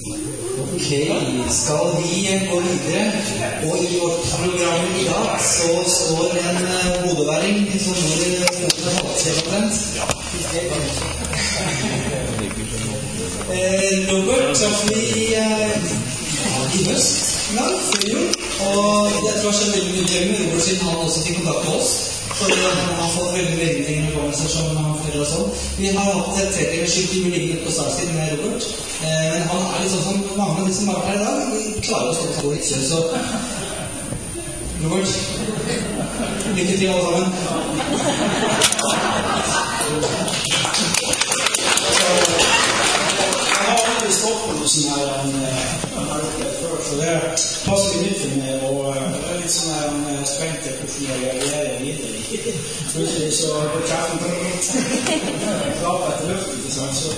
Ok, skal vi gå videre, og i vårt program i dag så står en hodeværing som går foten og halvstrevet. Robert traff vi i høst, før jul, og jeg tror det veldig mye gøy med Robert siden han også fikk kontakt med oss. For han har fått veldig ting med organisasjonen han forteller oss om. Vi har hatt et trettelerskyld i liggende på startsiden med Robert. Men han litt sånn som mange av de som har vært her i dag. Vi klarer å stå på litt selv, så Robert, lykke til alle sammen. Jeg har aldri stått på noe sånn her før, så det passer litt for meg, og jeg litt sånn her spent til hvordan jeg reagerer videre. Plutselig så går kjæfen på litt klap etter luft, ikke sant? Så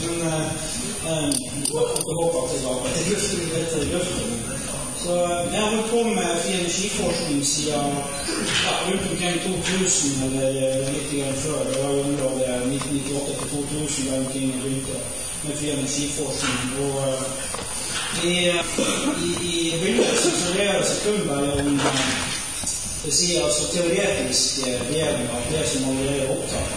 jeg håper at det var etter luften. Så jeg har vært på med fri energiforskning siden rundt omkring 2000, eller litt grann før. Det var jo området 1998-2000 da omkring jeg begynte med fri energiforskning. Og i begynnelsen så det det kun bare om det sier altså teoretisk delen av det som allerede er opptatt.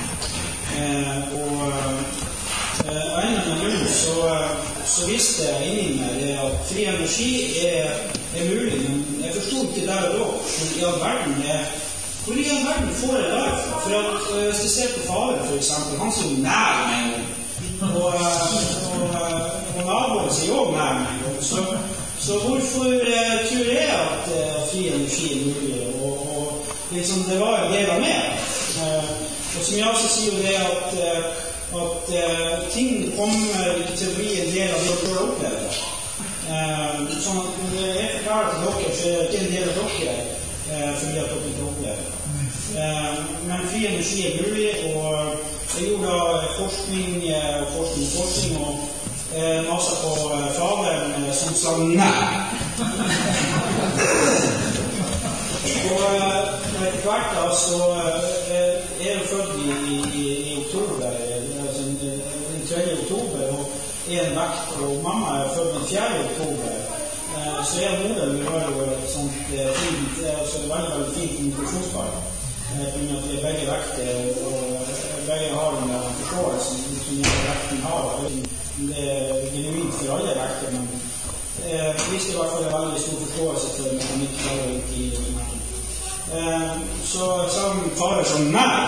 Og en av grunnen så visste jeg inni meg det at fri energi er mulig, men jeg forstod ikke der og da hvor i all verden får jeg derfra. For at hvis du ser på faren for eksempel, han som nær meg og naboen sier også nær meg, så hvorfor tror jeg at fri energi er mulig, og liksom det var en del av meg. Og som jeg også sier det at ting kommer til å bli en del av det å oppleve. Sånn at når jeg forklarer til dere, så er det ikke en del av dere fordi at dere ikke opplever. Men fri energi er mulig, og jeg gjorde forskning og masse på faderen som sa nei. Og etter hvert da, så er jeg født i oktober, den 3. oktober, og en vekt, og mamma er født den 4. oktober. Så jeg og moren, vi har jo et sånt fint, altså veldig fint kommunikasjonspar. At vi er begge vekter, og begge har en forståelse som vekten har. Det er genuint for alle vekter, men jeg visste i hvert fall en veldig stor forståelse for mekanikk og i så sammen farer som meg,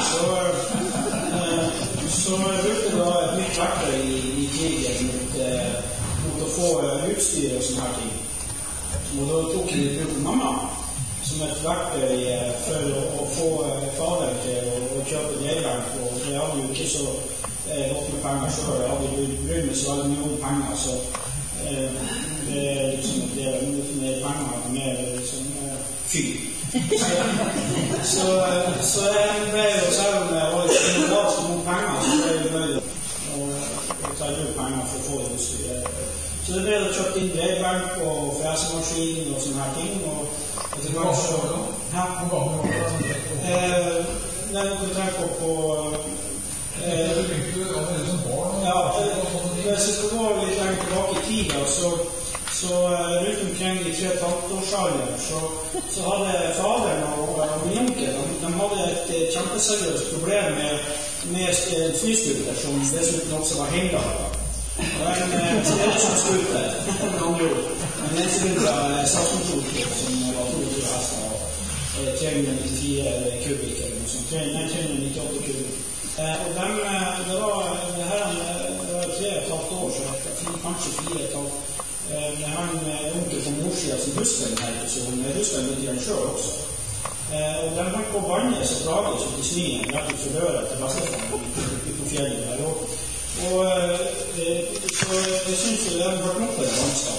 så brukte det et nytt verktøy i krigen mot å få utstyr og sånne her ting. Og da tok jeg det bruk mamma som et verktøy for å få faderen til å kjøpe dreibank, og jeg hadde jo ikke så godt med penger selv. Jeg hadde jo brukt med så veldig mye penger, så det er liksom det med penger med liksom fyr. Så jeg ble jo selv om jeg var ganske mot penger, så ble jeg nøyd å ta ut penger for å få det utstyr. Så det ble kjøpt inn dreibank og fresemaskin og sånne her ting, og etter hvert så... Hvor gammel var det? Nei, du tenker på... Du begynte allerede som barn? Ja, hvis jeg skal gå litt lenger tilbake i tida, så rundt omkring i 3,5-årsalderen så hadde faderen og min onkel, de hadde et kjempeseriøst problem med flyskuter som dessuten også var hengelagret. Det var en stedesomskuter, med andre ord. En ensidig sakskontorskip som var 22 hester og 394 kubikk eller noe sånt. 398 kubikk. Og det var 3,5 år, så kanskje 4,5. Jeg har en onkel fra morssiden som husker denne episoden. Jeg husker den litt selv også. Og de holdt på å banne så plages ut i snøen rett ut for døra til bestefaren på fjellet der. Og så jeg synes jo det har vært nok for vannskap.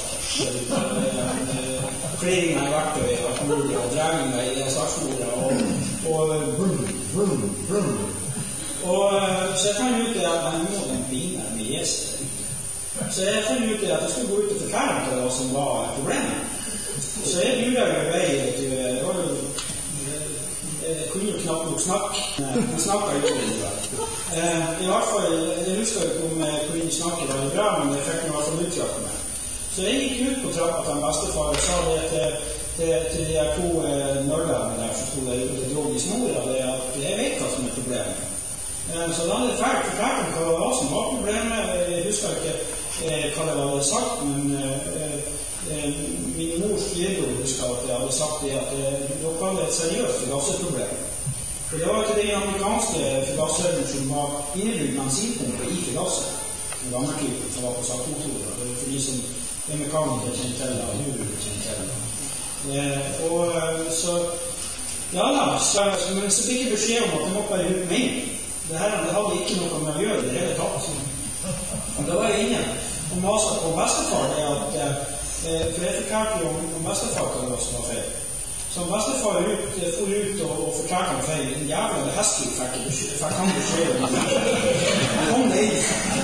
Kleringen har vært og drevninger i startsmoret og brum. Så jeg fann ut at jeg må den bine med gjester. Så jeg fann ut at jeg skulle gå ut og forklare til hva som var problemet. Så jeg lurer jo vei til jeg kunne jo knapt nok snakke. Jeg snakket jo ikke det. I hvert fall, jeg husker ikke om jeg kunne snakke veldig bra, men jeg fikk noe i hvert fall utlagt meg. Så jeg gikk ut på trappa til en bestefar og sa det til de 2 nørdene der som stod der ute og drog i snora, det at jeg vet hva som problemet. Så da hadde jeg forklart om hva det var som var problemet. Jeg husker ikke hva det hadde sagt, men min mors lillebror husker at jeg hadde sagt det at dere hadde et seriøst forgasserproblem. For det var ikke de amerikanske forgasserne som var innebygd bensinpumper i forgasser. Den gamle typen som var på saktmotorer. Det var for de som er mekanikere kjent til, og jordbruk kjent til. Så ja da, men så fikk jeg beskjed om at det måtte være ut meg. Det hadde ikke noe med å gjøre det hele tatt. Da var jeg inne og maset på bestefar det at for jeg forklarte jo om bestefar hva det var som var feil. Så bestefar for ut og forklarte om feil. En jævla hestig fikk han beskjed om det. Kom det inn.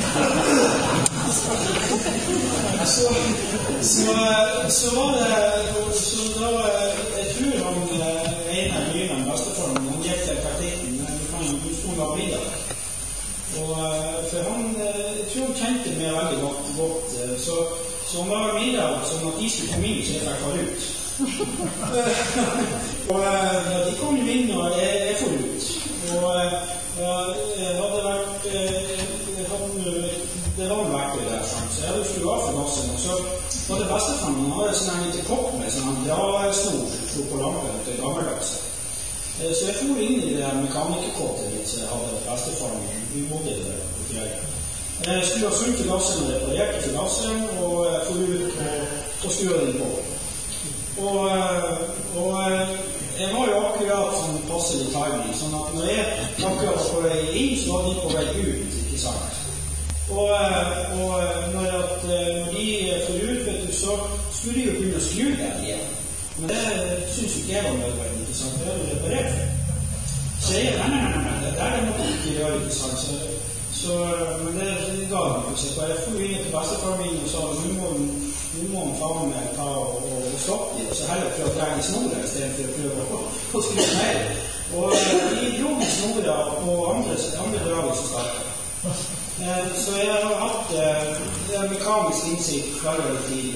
Så var det da jeg tror han ene nyren bestefaren han gikk til praktikken men hun var middag for han jeg tror han kjente meg veldig godt så han var middag sånn at de skulle komme inn så jeg fikk far ut og ja, de kom inn og jeg får ut og jeg hadde vært det var en verktøy der, så jeg hadde skruet av for gassen, og så var det bestefaren, han hadde sånn en liten kopp med sånn en dragsnor som slo på lampen til gammeldags. Så jeg for inn i det mekanikerkottet litt, så jeg hadde bestefaren vi bodde der på fjellet. Jeg skulle ha sunket gassen og reparerte for gassen, og jeg for ut og skruet den på. Og jeg var jo akkurat som passelig timing, sånn at når jeg akkurat var på vei inn, så var de på vei ut, ikke sant? Og når de får ut, så skulle de jo begynne å skru der igjen. Men det synes ikke jeg var nødvendig, ikke sant? Det hadde reparert. Så jeg nei, det der måtte jeg ikke gjøre, ikke sant? Men det ga meg ikke. Så jeg får inn til bestefaren min og sa nå må han faen meg ta og stoppe dem, og så heller prøve å dra i snorer i stedet for å prøve å skru mer. Og de dro i snorer på andre drager som startet. Så jeg har hatt mekanisk innsikt veldig tidlig.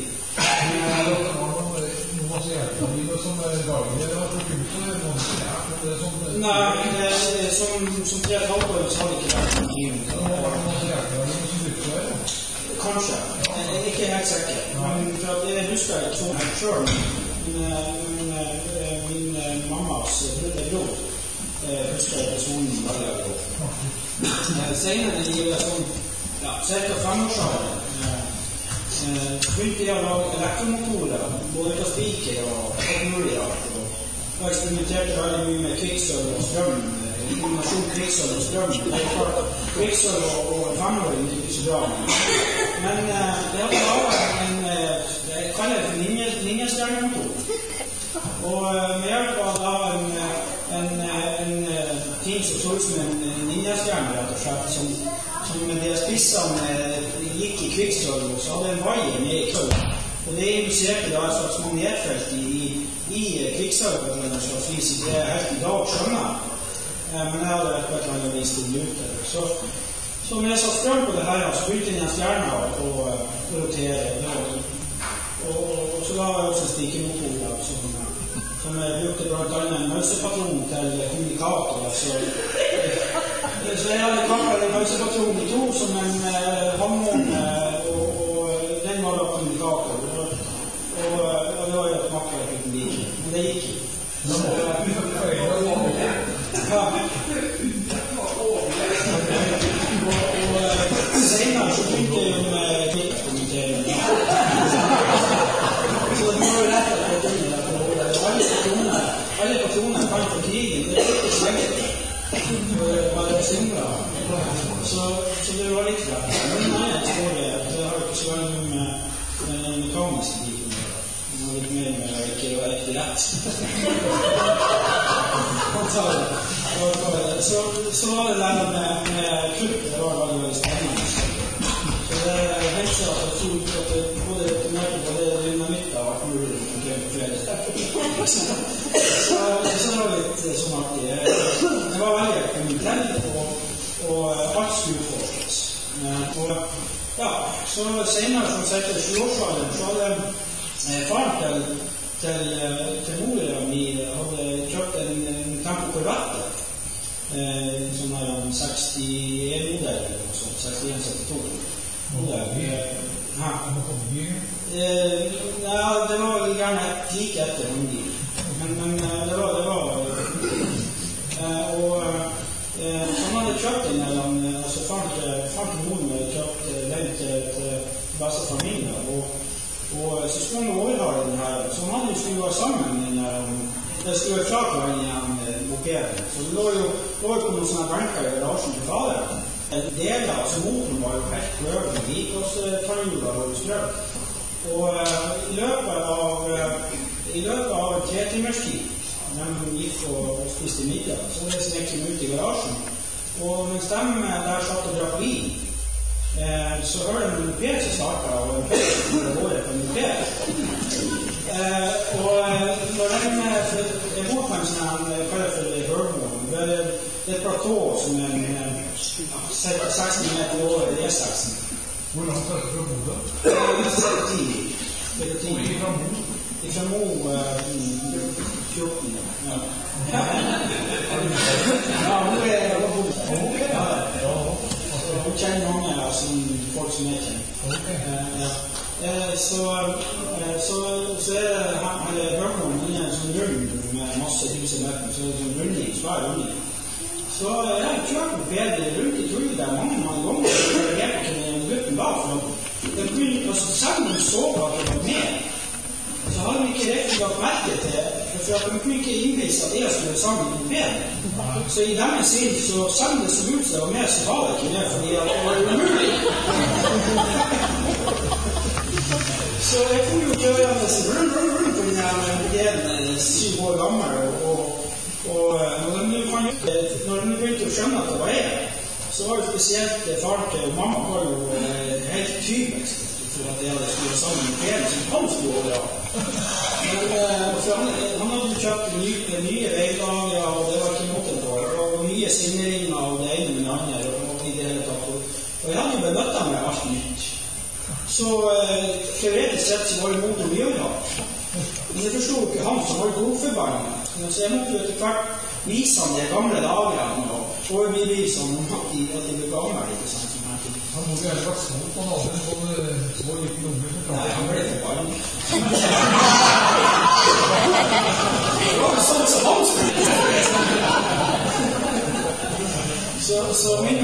Noen som hjelper livet som daglig, eller har du kunnet Nei, som 3,5 år så har det ikke vært noen tid. Har det vært noen som hjelper livet som brukte det? Kanskje. Jeg er ikke helt sikker. For jeg husker ikke så helt selv, men min mammas bror husker jeg personen veldig godt. Senere i cirka 5-årsalderen begynte jeg å lage elektromotorer, både på spiker og mulig og eksperimenterte veldig mye med kvikksølv og strøm, kombinasjon kvikksølv og strøm. Kvikksølv og 5-åring er ikke så bra. Men jeg hadde laget jeg kaller det for ninjastjernemotor. Og med hjelp av en ting som så ut som en ninjastjerne, rett og slett, som med de spissene gikk i kvikksølv, og så hadde en vaier ned i køll. Og det induserte da et slags magnetfelt i kvikksølv på en slags vis. Det er helt i dag skjønner, men jeg hadde på et eller annet vis til minutter. Så når jeg satt frem på det her, så begynte jeg en stjerne å rotere. Og så la jeg også en stikemotor som jeg brukte blant annet en mønsepatron til kommunikator. Så jeg hadde kappet en mønsepatron i 2 som en håndmån, og den var da kommunikator. Og det var jo et makker jeg fikk like, men det gikk ikke. Og senere så begynte jeg med klippkommentering. Så det var jo rett at jeg kunne det. Alle patroner kan for krigen, det er ikke så lenge. Bare simler. Så det var litt rett. Men nei, jeg tror det har ikke så veldig mye med den mekaniske biten. Det var litt mer med å ikke være riktig rett. Så var det der med klubb, det var veldig spennende. Så det er helt seg at jeg tror at det både retornerte på det dynamitt av alt mulig som krem på flere steder. Så det var litt sånn artig. Det var veldig eksperimentelt, og alt skulle forskes. Og Ja, så senere som sagt i 20-årsalderen, så hadde faren til moren mi hadde kjøpt en Tempo Corvette, sånn her 61-modell, eller noe sånt, 61-72 modell. Ja, det var gjerne like etter hundbil, men det var og han hadde kjøpt den, altså faren til moren hadde kjøpt den til beste familie, og så skulle han overha den her, så han hadde jo skulle være sammen den her, det skulle være klart med den mopeden, så det lå jo på noen sånne benker i garasjen til faderen. Deler, altså motoren var jo helt prøvd med vikåstarjuler og strøk, og i løpet av 3 timers tid, når de gikk og spiste middag, så det snekket de ut i garasjen, og mens de der satt og drakk vin, så hørte de en moped som startet, og en pøy som var året på en moped. Og når de bor på en sånn, kaller for hørmål, det er et platå som er 16 meter over E6-en. Hvor langt er det fra Bodø? Det er 10. Fra Mo 14. Ja, hun er hun kjenner mange folk som jeg kjenner. Så er Hørmålen en sånn rund med masse husemetten, så er det en runding, svær runding. Så jeg har kjørt bedre rundt i tullet der mange ganger, og jeg vet ikke om gutten bak, for selv om de så at det var med, så hadde de ikke rett lagt merke til, for at de kunne ikke innvise at jeg skulle sammen med ben. Så i denne siden, så selv om det så ut som det var med, så var det ikke det, fordi det var umulig. Så jeg kunne jo gjøre det så rundt på den her delen 7 år gammel, og når de begynte å skjønne at det var jeg, så var jo spesielt far til mamma var jo helt typisk for at jeg hadde skulle sammen med Peren som han skulle overalt. Han hadde jo kjøpt nye veilager, og det var ikke måte på, og nye sinneringer, og det ene med det andre, og i det hele tatt. Og jeg hadde jo benyttet meg alt nytt. Så teoretisk sett så var det motor mye bra. Men jeg forstod ikke han som var godforbannet. Så jeg måtte jo etter hvert vise han de gamle lagrene og overbevise han om at de ble gamle, ikke sant, som her tid. Han må jo gjerne vært små på en annen så liten unge. Nei, han ble forbannet. Det var jo sånn som han skulle. Så min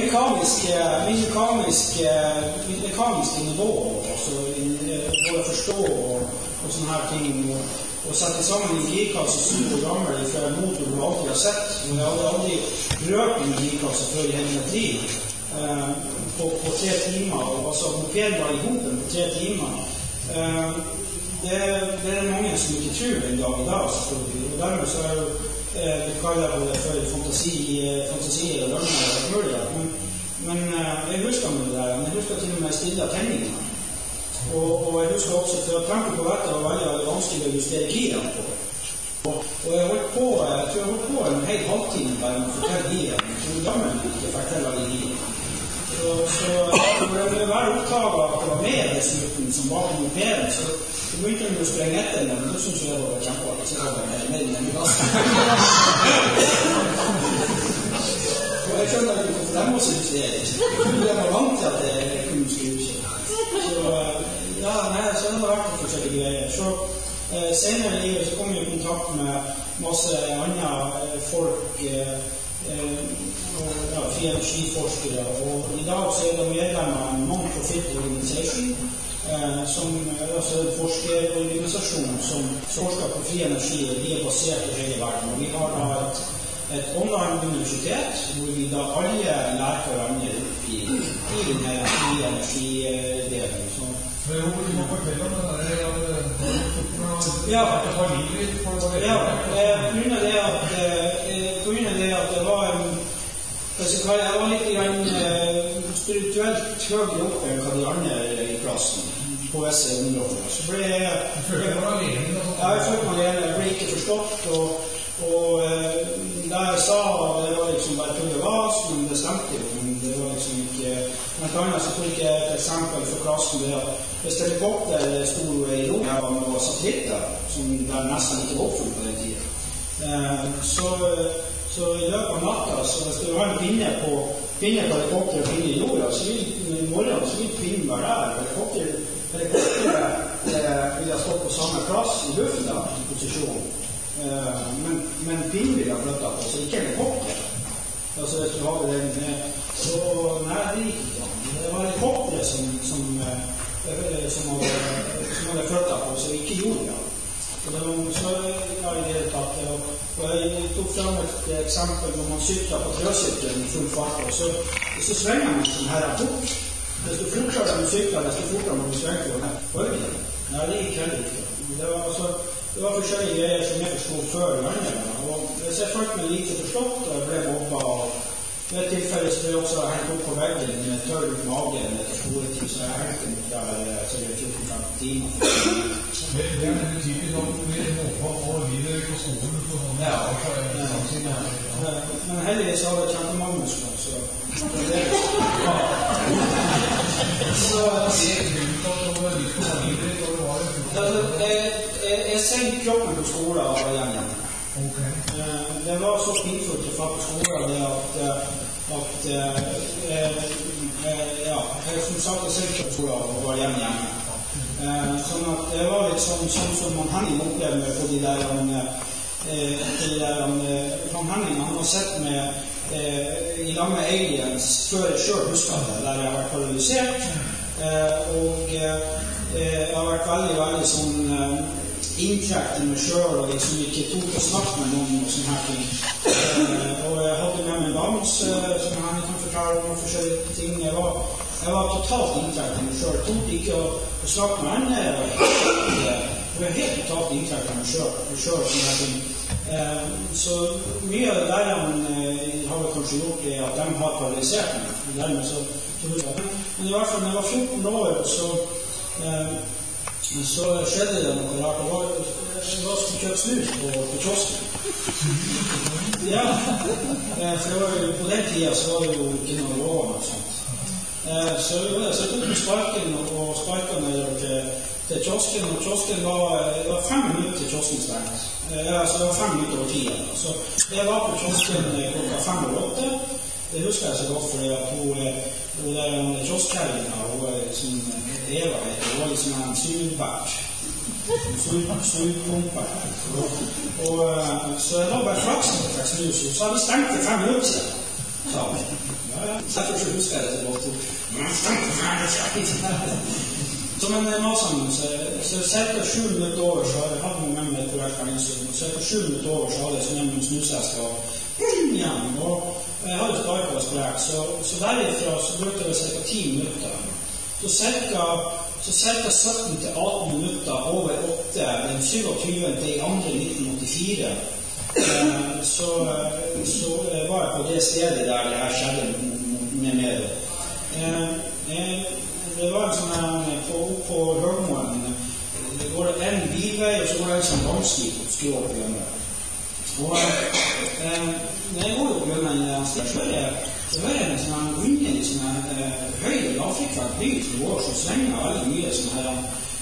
mekaniske nivå, altså for å forstå og sånne her ting, og sette sammen en girkasse 7 år gammel fra en motor du alltid har sett, og jeg hadde aldri rørt en girkasse før i hele mitt liv på 3 timer, og altså mopeden var i hopen på 3 timer. Det er mange som ikke tror en dag i dag, selvfølgelig, og dermed så er jo vi kaller det for fantasi eller løgner eller mulig, men jeg husker med det der, men jeg husker til og med stille tenningene. Og jeg husker også for at Tempo Corvette var veldig vanskelig å justere girene på. Og jeg holdt på en hel halvtime bare med å fortelle girene, hvor gammel ikke fortelle alle girene. Så når jeg var opptaget at det var med dessuten som var på mopeden, så begynte jeg å sprenge etter den, men da synes jeg det var kjempeartig, så var det mer enn en gass. Og jeg skjønner ikke hvorfor de også justerer. Jeg var vant til at jeg kunne skrive ikke. Så ja, nei, så det har vært forskjellige greier. Så senere i livet så kom jeg i kontakt med masse andre folk, fri energiforskere, og i dag så er det medlemmer av en non-profit organisation, som altså en forskerorganisasjon som forsker på fri energi, og de er basert i hele verden. Og vi har da et online universitet, hvor vi da alle lærer hverandre opp i denne fri energidelen. Men jo, du må fortelle om det der, ja, på grunn av det at det var en, jeg var litt spirituelt høyere oppe enn hva de andre i klassen på SE-området. Så ble jeg følte meg alene. Jeg ble ikke forstått, og da jeg sa det var liksom bare tull og vas, men det stemte jo, men det var liksom ikke. Blant annet så tok jeg et eksempel for klassen det at hvis helikopter sto i rommet og satellitter, som der nesten ikke var oppfunnet på den tiden, så i løpet av natta, så hvis du har en pinne på helikopter og pinne i jorda, så i morgen så vil pinnen være der. Helikopteret vil ha stått på samme plass i luften i posisjon. Men pinnen vil ha flyttet på, så ikke helikopter. Altså hvis du hadde den så nei, det gikk ikke an. Det var helikopteret som hadde flyttet på, så ikke jorda. Så har jeg det tatt det, og jeg tok frem et eksempel når man sykler på trøsykkelen i full fart, og så svinger man sånn her fort. Hvis du fortere med sykler, desto fortere må du svinge på denne bølgen. Nei, det gikk heller ikke. Det var forskjellige greier som jeg forstod før vandringen, og hvis jeg følte meg lite forstått, og jeg ble mobbet, og ved et tilfelle så ble jeg også hengt opp på veggen med tørr ut magen etter skoletid, så jeg hengte mot der 14-15 timer. Det nemlig typisk at du blir mobbet og lider på skolen på sånne Men heldigvis har jeg kjempemangelmuskler, så det er jeg sendte kroppen på skolen og var hjemme. Det var så pinfullt å få på skolen at jeg som sagt jeg sendte kroppen på skolen og var hjemme. Sånn at det var litt sånn som man Henning opplevde på de der Van Henning, han har sett med i lag med aliens før jeg selv husker det, der jeg har vært paralysert, og jeg har vært veldig sånn inntrekk til meg selv, og liksom ikke tok å snakke med noen og sånne her ting. Og jeg hadde med meg dans, som Henning kan forklare om forskjellige ting. Jeg var totalt inntrekk til meg selv, tok ikke å snakke med henne, jeg var helt totalt inntrekk til meg selv, sånne her ting. Så mye av det der har vi kanskje gjort det at de har paralysert meg, men i hvert fall når jeg var 14 år så skjedde det noe rart. Det var som kjøpt snus på kiosken. Ja, for på den tiden så var det jo ikke noe lov og sånt. Så jeg tok med sparken og sparken til kiosken, og kiosken var 5 minutter til kiosken stengt. Så det var 5 minutter over 10. Så jeg var på kiosken klokka 5:08. Det husker jeg så godt, fordi at hun der kioskkjæringen, som Eva heter, hun var liksom en sugpert. Sugpumper. Så jeg var bare flaks når jeg fikk snus, så hadde vi stengt til 5 minutter siden. Derfor så husker jeg det så godt. Som en masen, så cirka 7 minutter over så hadde jeg hatt med meg et korrekt innsyn. Cirka 7 minutter over så hadde jeg sånn en snusesker igjen, og jeg hadde sparket og sprekt. Så derifra så brukte jeg cirka 10 minutter. Så cirka 17 til 18 minutter over 8, den 27. til 1984, så var jeg på det stedet der det her skjedde med meg. Det var en sånn på Hørmoen, det går en bilvei, og så går det en sånn vannskip og skru opp hjemme. Og når jeg går opp hjemme, så er det en sånn underlig høy og lavfrekvent by som går, som svenger veldig mye sånn her.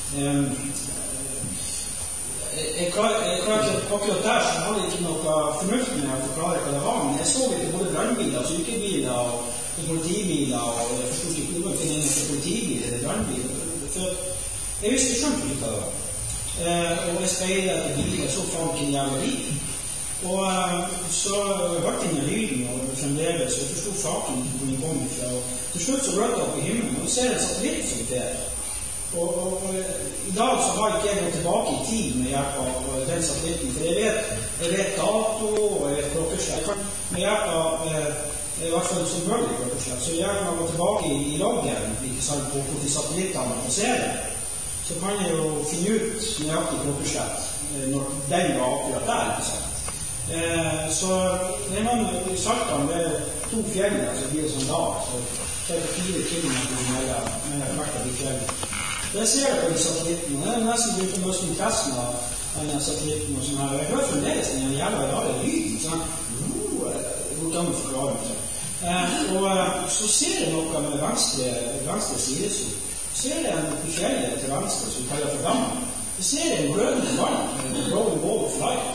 Jeg klarer ikke akkurat der, så hadde jeg ikke noe fornuft med å forklare hva det var, men jeg så ikke både brannbiler, sykebiler og politibiler, og jeg forstod ikke noe til en politibil eller brannbil, for jeg visste skjønt ikke hva det var. Og jeg speilet etter bilen, så faen ikke en jævla bil. Og så hørte jeg lyden og fremdeles, og jeg forstod faken hvor den kom ifra. Til slutt så rødde jeg opp i himmelen, og så ser jeg en satellitt som fer. Og i dag så har ikke jeg gått tilbake i tid med hjelp av den satellitten, for jeg vet dato, og jeg vet klokkeslett. Med hjelp av, i hvert fall som mulig klokkeslett, så hjelp meg å gå tilbake i loggen, ikke sant, på de satellittene og se det. Så kan jeg jo finne ut nøyaktig klokkeslett når den var akkurat der, ikke sant. Så det var i Saltdalen, det er 2 fjell, så blir det sånn dag, så det er 4 kilometer med hvert av de fjellene. Det ser jeg på de satellitten, og det er nesten begynt å møte interessen av den satellitten og sånn her. Jeg hører fremdeles den jævla rare lyden, sånn, hvor kan man forklare meg? Og så ser jeg noe med venstre sidesyn. Ser jeg en i fjellet til venstre som vi kaller for dammen. Så ser jeg en glødende vann, en rolling wall of light.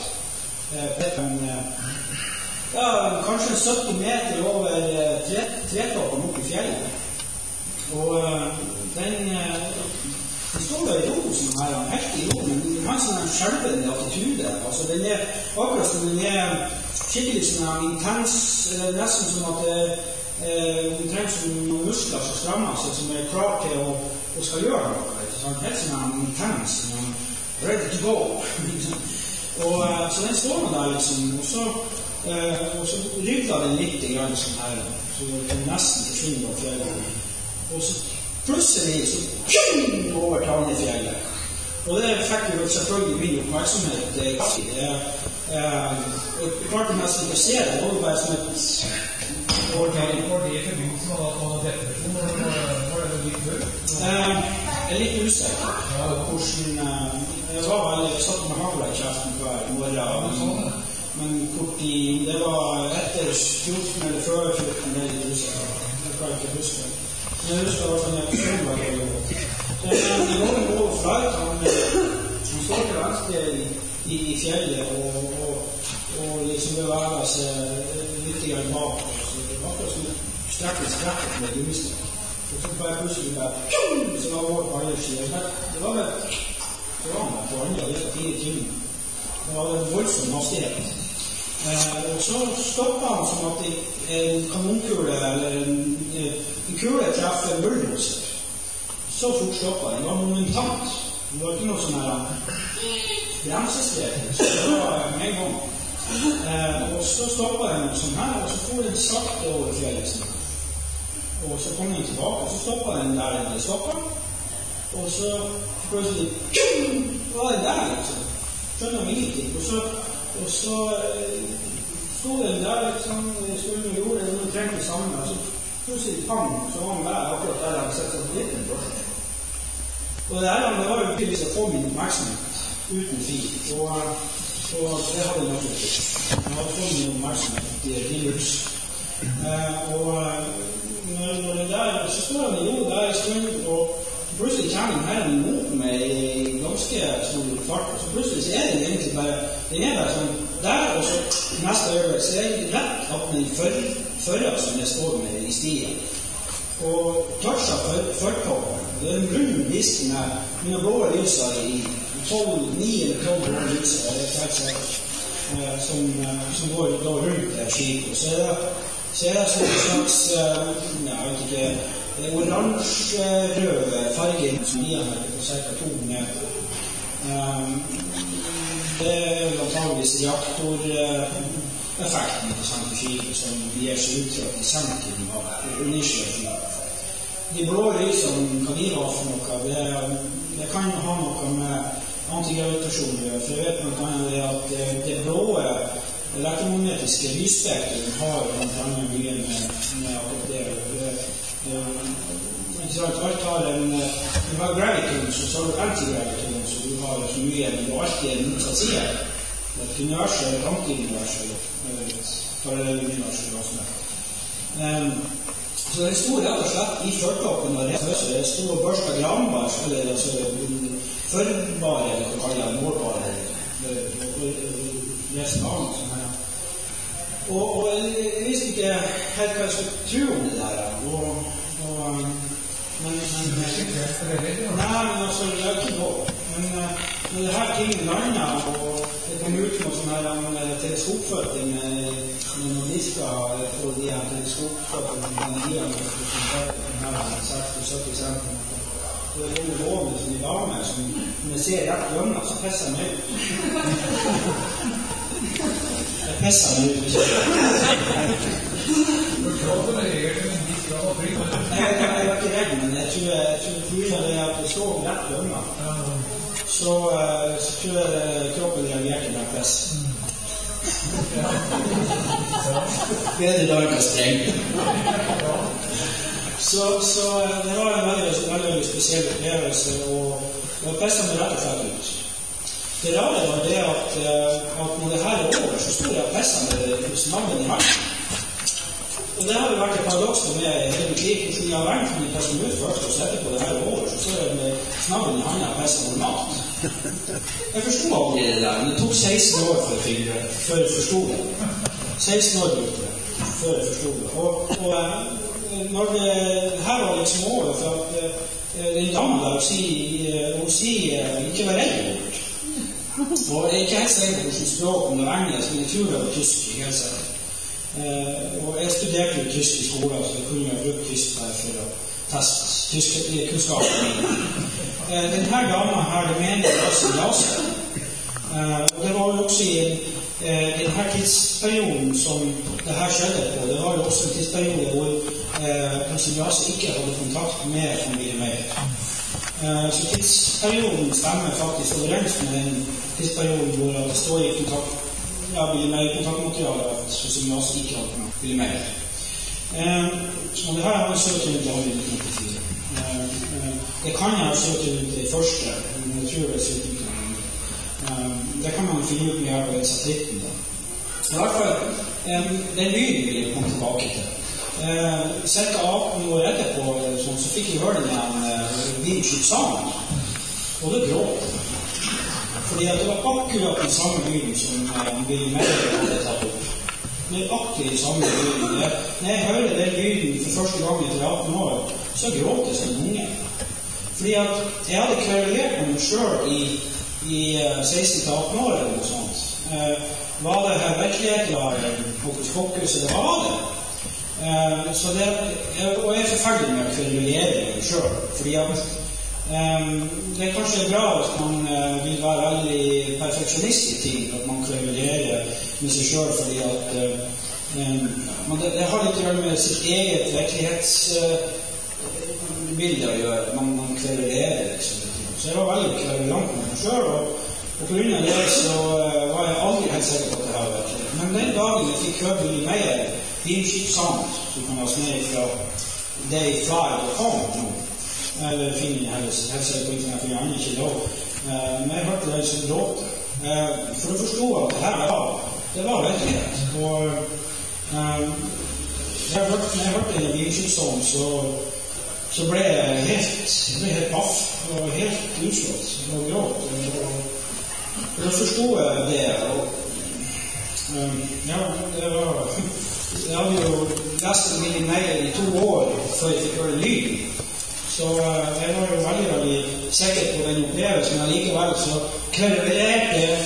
Kanskje 70 meter over tretoppen opp i fjellet. Og den står der i ro som her, helt i ro, men den har sånn en skjelvende attitude. Altså den akkurat som den skikkelig sånn intens, nesten som at den trenger som noen muskler som strammer seg, som klar til å skal gjøre noe. Helt sånn intens, ready to go. Så den står man der liksom, og så rydder den litt grann sånn her, så den nesten forsvinner av fjellet. Og så plutselig så over til andre fjellet. Og det fikk jo selvfølgelig min oppmerksomhet. Jeg klarte nesten ikke å se det. Det var bare som et... Var det i forbindelse med at man har depresjon, eller var det litt før? Jeg er litt usikker på hvordan... Jeg satt med havla i kjeften hver morgen, men det var etter 14 eller før 14, det er litt usikker. Jeg kan ikke huske det. Men jeg husker at han var det jo. Det var en god flight, han står til venstre i fjellet og liksom beveger seg litt grann bak. Det var akkurat som strekket med gummistrekk. Og så bare plutselig så var vår på alle siden. Det var vel på andre, det var 4 timer. Det var en voldsom hastighet. Og så stoppet han som at en kanonkule eller en kule treffer bulldozer. Så fort stoppet han. Det var momentant. Det var ikke noe sånn her bremsestrek. Så det var med en gang. Og så stoppet han sånn her, og så får den sakte over fjellet. Og så kom den tilbake, og så stoppet den der den stoppet. Og så plutselig var den der liksom. Skjønner meg ingenting. Og så stod den der liksom, skulle vi gjorde det, og trengte det samme. Og så plutselig pang, så var den der akkurat der jeg sett seg litt en først. Og det var jo tydeligvis å få min oppmerksomhet uten fil. Og det hadde jeg nok ikke. Jeg hadde fått min oppmerksomhet til lurs. Og når det der, så står han i ro der en stund, og plutselig kommer den her mot meg i ganske stor fart, og så plutselig så er den egentlig bare, den er bare sånn der, og så neste øyeblikk, så er det rett at den fører som jeg står med i stien, og toucher førtoppen. Det er en rund disk med mine blå lyser i 9 eller 12 blå lyser, det er helt sikkert, som går rundt det skipet, og så er det sånn en slags, jeg vet ikke, oransje-rød farge som gir meg på ca. 2 meter. Det er antageligvis reaktoreffekten på skipet som gir seg uttrykk i sentrum av undersøkelsen. De blå lysene, hva de har for noe, det kan ha noe med antigravitasjon å gjøre, for jeg vet blant annet at det blå elektromagnetiske lysspektrum har blant annet mye med akkurat det. Alt har en graviton, så har du antigraviton, så du har så mye, men du har alltid en motsatt side. Et univers eller et antiunivers, eller et parallellunivers, eller hva som er. Så det sto rett og slett i førtoppen og rett høyre. Det sto og børstet granbar, eller altså førbare, eller hva kaller det, målbare, resten av sånn her. Og jeg visste ikke helt hva jeg skulle tro om det der, men altså, det er ikke på. Men når det her tingen landet, og det kom ut noe sånn her teleskopføtter med noen disker på de her teleskopføttene med energien og den her 60-70 cm. Og det kommer gående som i dame, som når jeg ser rett gjennom, så pisser jeg meg ut. Jeg pisser meg ut. Jeg er ikke redd, men jeg tror at det står rett gjennom. Så tror jeg kroppen reagerer med piss. Bedre dag enn streng. Så det var en veldig spesiell opplevelse, og jeg pisset meg rett og slett ut. Det rare var det at når det her over, så stod jeg og presset med snabben i hånden. Og det har jo vært et paradoks med hele mitt liv, hvordan jeg har vært for min person ut først, og så etterpå det her over, så står jeg med snabben i hånden og presset normalt. Jeg forstod aldri det der, men det tok 16 år før jeg forstod det. 16 år brukte det, før jeg forstod det. Og når det her var liksom over, for at den damen der, hun sier ikke vær redd bort. Og jeg er ikke helt sikker på hvordan språk, om det var engelsk, men jeg tror det var tysk, ikke helt sikker. Og jeg studerte jo tysk i skolen, så jeg kunne jo bruke tysk der for å teste tyskkunnskapen min. Denne damen her, det mener jeg også i Asia. Og det var jo også i denne tidsperioden som det her skjedde på, det var jo også en tidsperiode hvor Jase ikke hadde kontakt med familien mer. Så tidsperioden stemmer faktisk overens med den tidsperioden hvor det står i kontakt, ville mer kontaktmateriale som Jase ikke hadde med ville mer. Og det her har jeg søkt rundt i 1994. Det kan jeg ha søkt rundt i første, men jeg tror jeg søkt rundt i det kan man finne ut med hjelp av den satellitten. I hvert fall, den lyden vil jeg komme tilbake til. Cirka 18 år etterpå, så fikk jeg høre den igjen vinskytt sammen, og det gråt. Fordi det var akkurat den samme lyden som Billy Mayer hadde tatt opp. Det er akkurat den samme lyden. Når jeg hører den lyden for første gang etter 18 år, så gråt jeg som en unge. Fordi at jeg hadde kverulert med meg selv i 16-18 år eller noe sånt. Var det her virkeligheten var hokus pokus, eller hva var det? Så det, og jeg er forferdelig med å kverulere meg selv, fordi at det er kanskje bra hvis man vil være veldig perfeksjonist i ting, at man kverulerer med seg selv, fordi at det har litt å gjøre med sitt eget virkelighetsbilde å gjøre, man kverulerer liksom. Så jeg var veldig kverulant med meg selv, og på grunn av det så var jeg aldri helt sikker på at det her var virkelig. Men den dagen jeg fikk høre Billy Mayer vinskytt sammen, som kan ha sned fra Day5.com nå, eller finner jeg helst på internett, for jeg aner ikke lov. Men jeg hørte det som gråte. For å forstå at det her var virkelighet. Og når jeg hørte den vinskyttsonen, så ble jeg helt paff og helt utslått og gråt. Og da forstod jeg det. Og, jeg hadde jo lest Billy Mayer i 2 år før jeg fikk høre lyden. Så jeg var jo veldig sikker på den opplevelsen, men likevel så kverulerte jeg.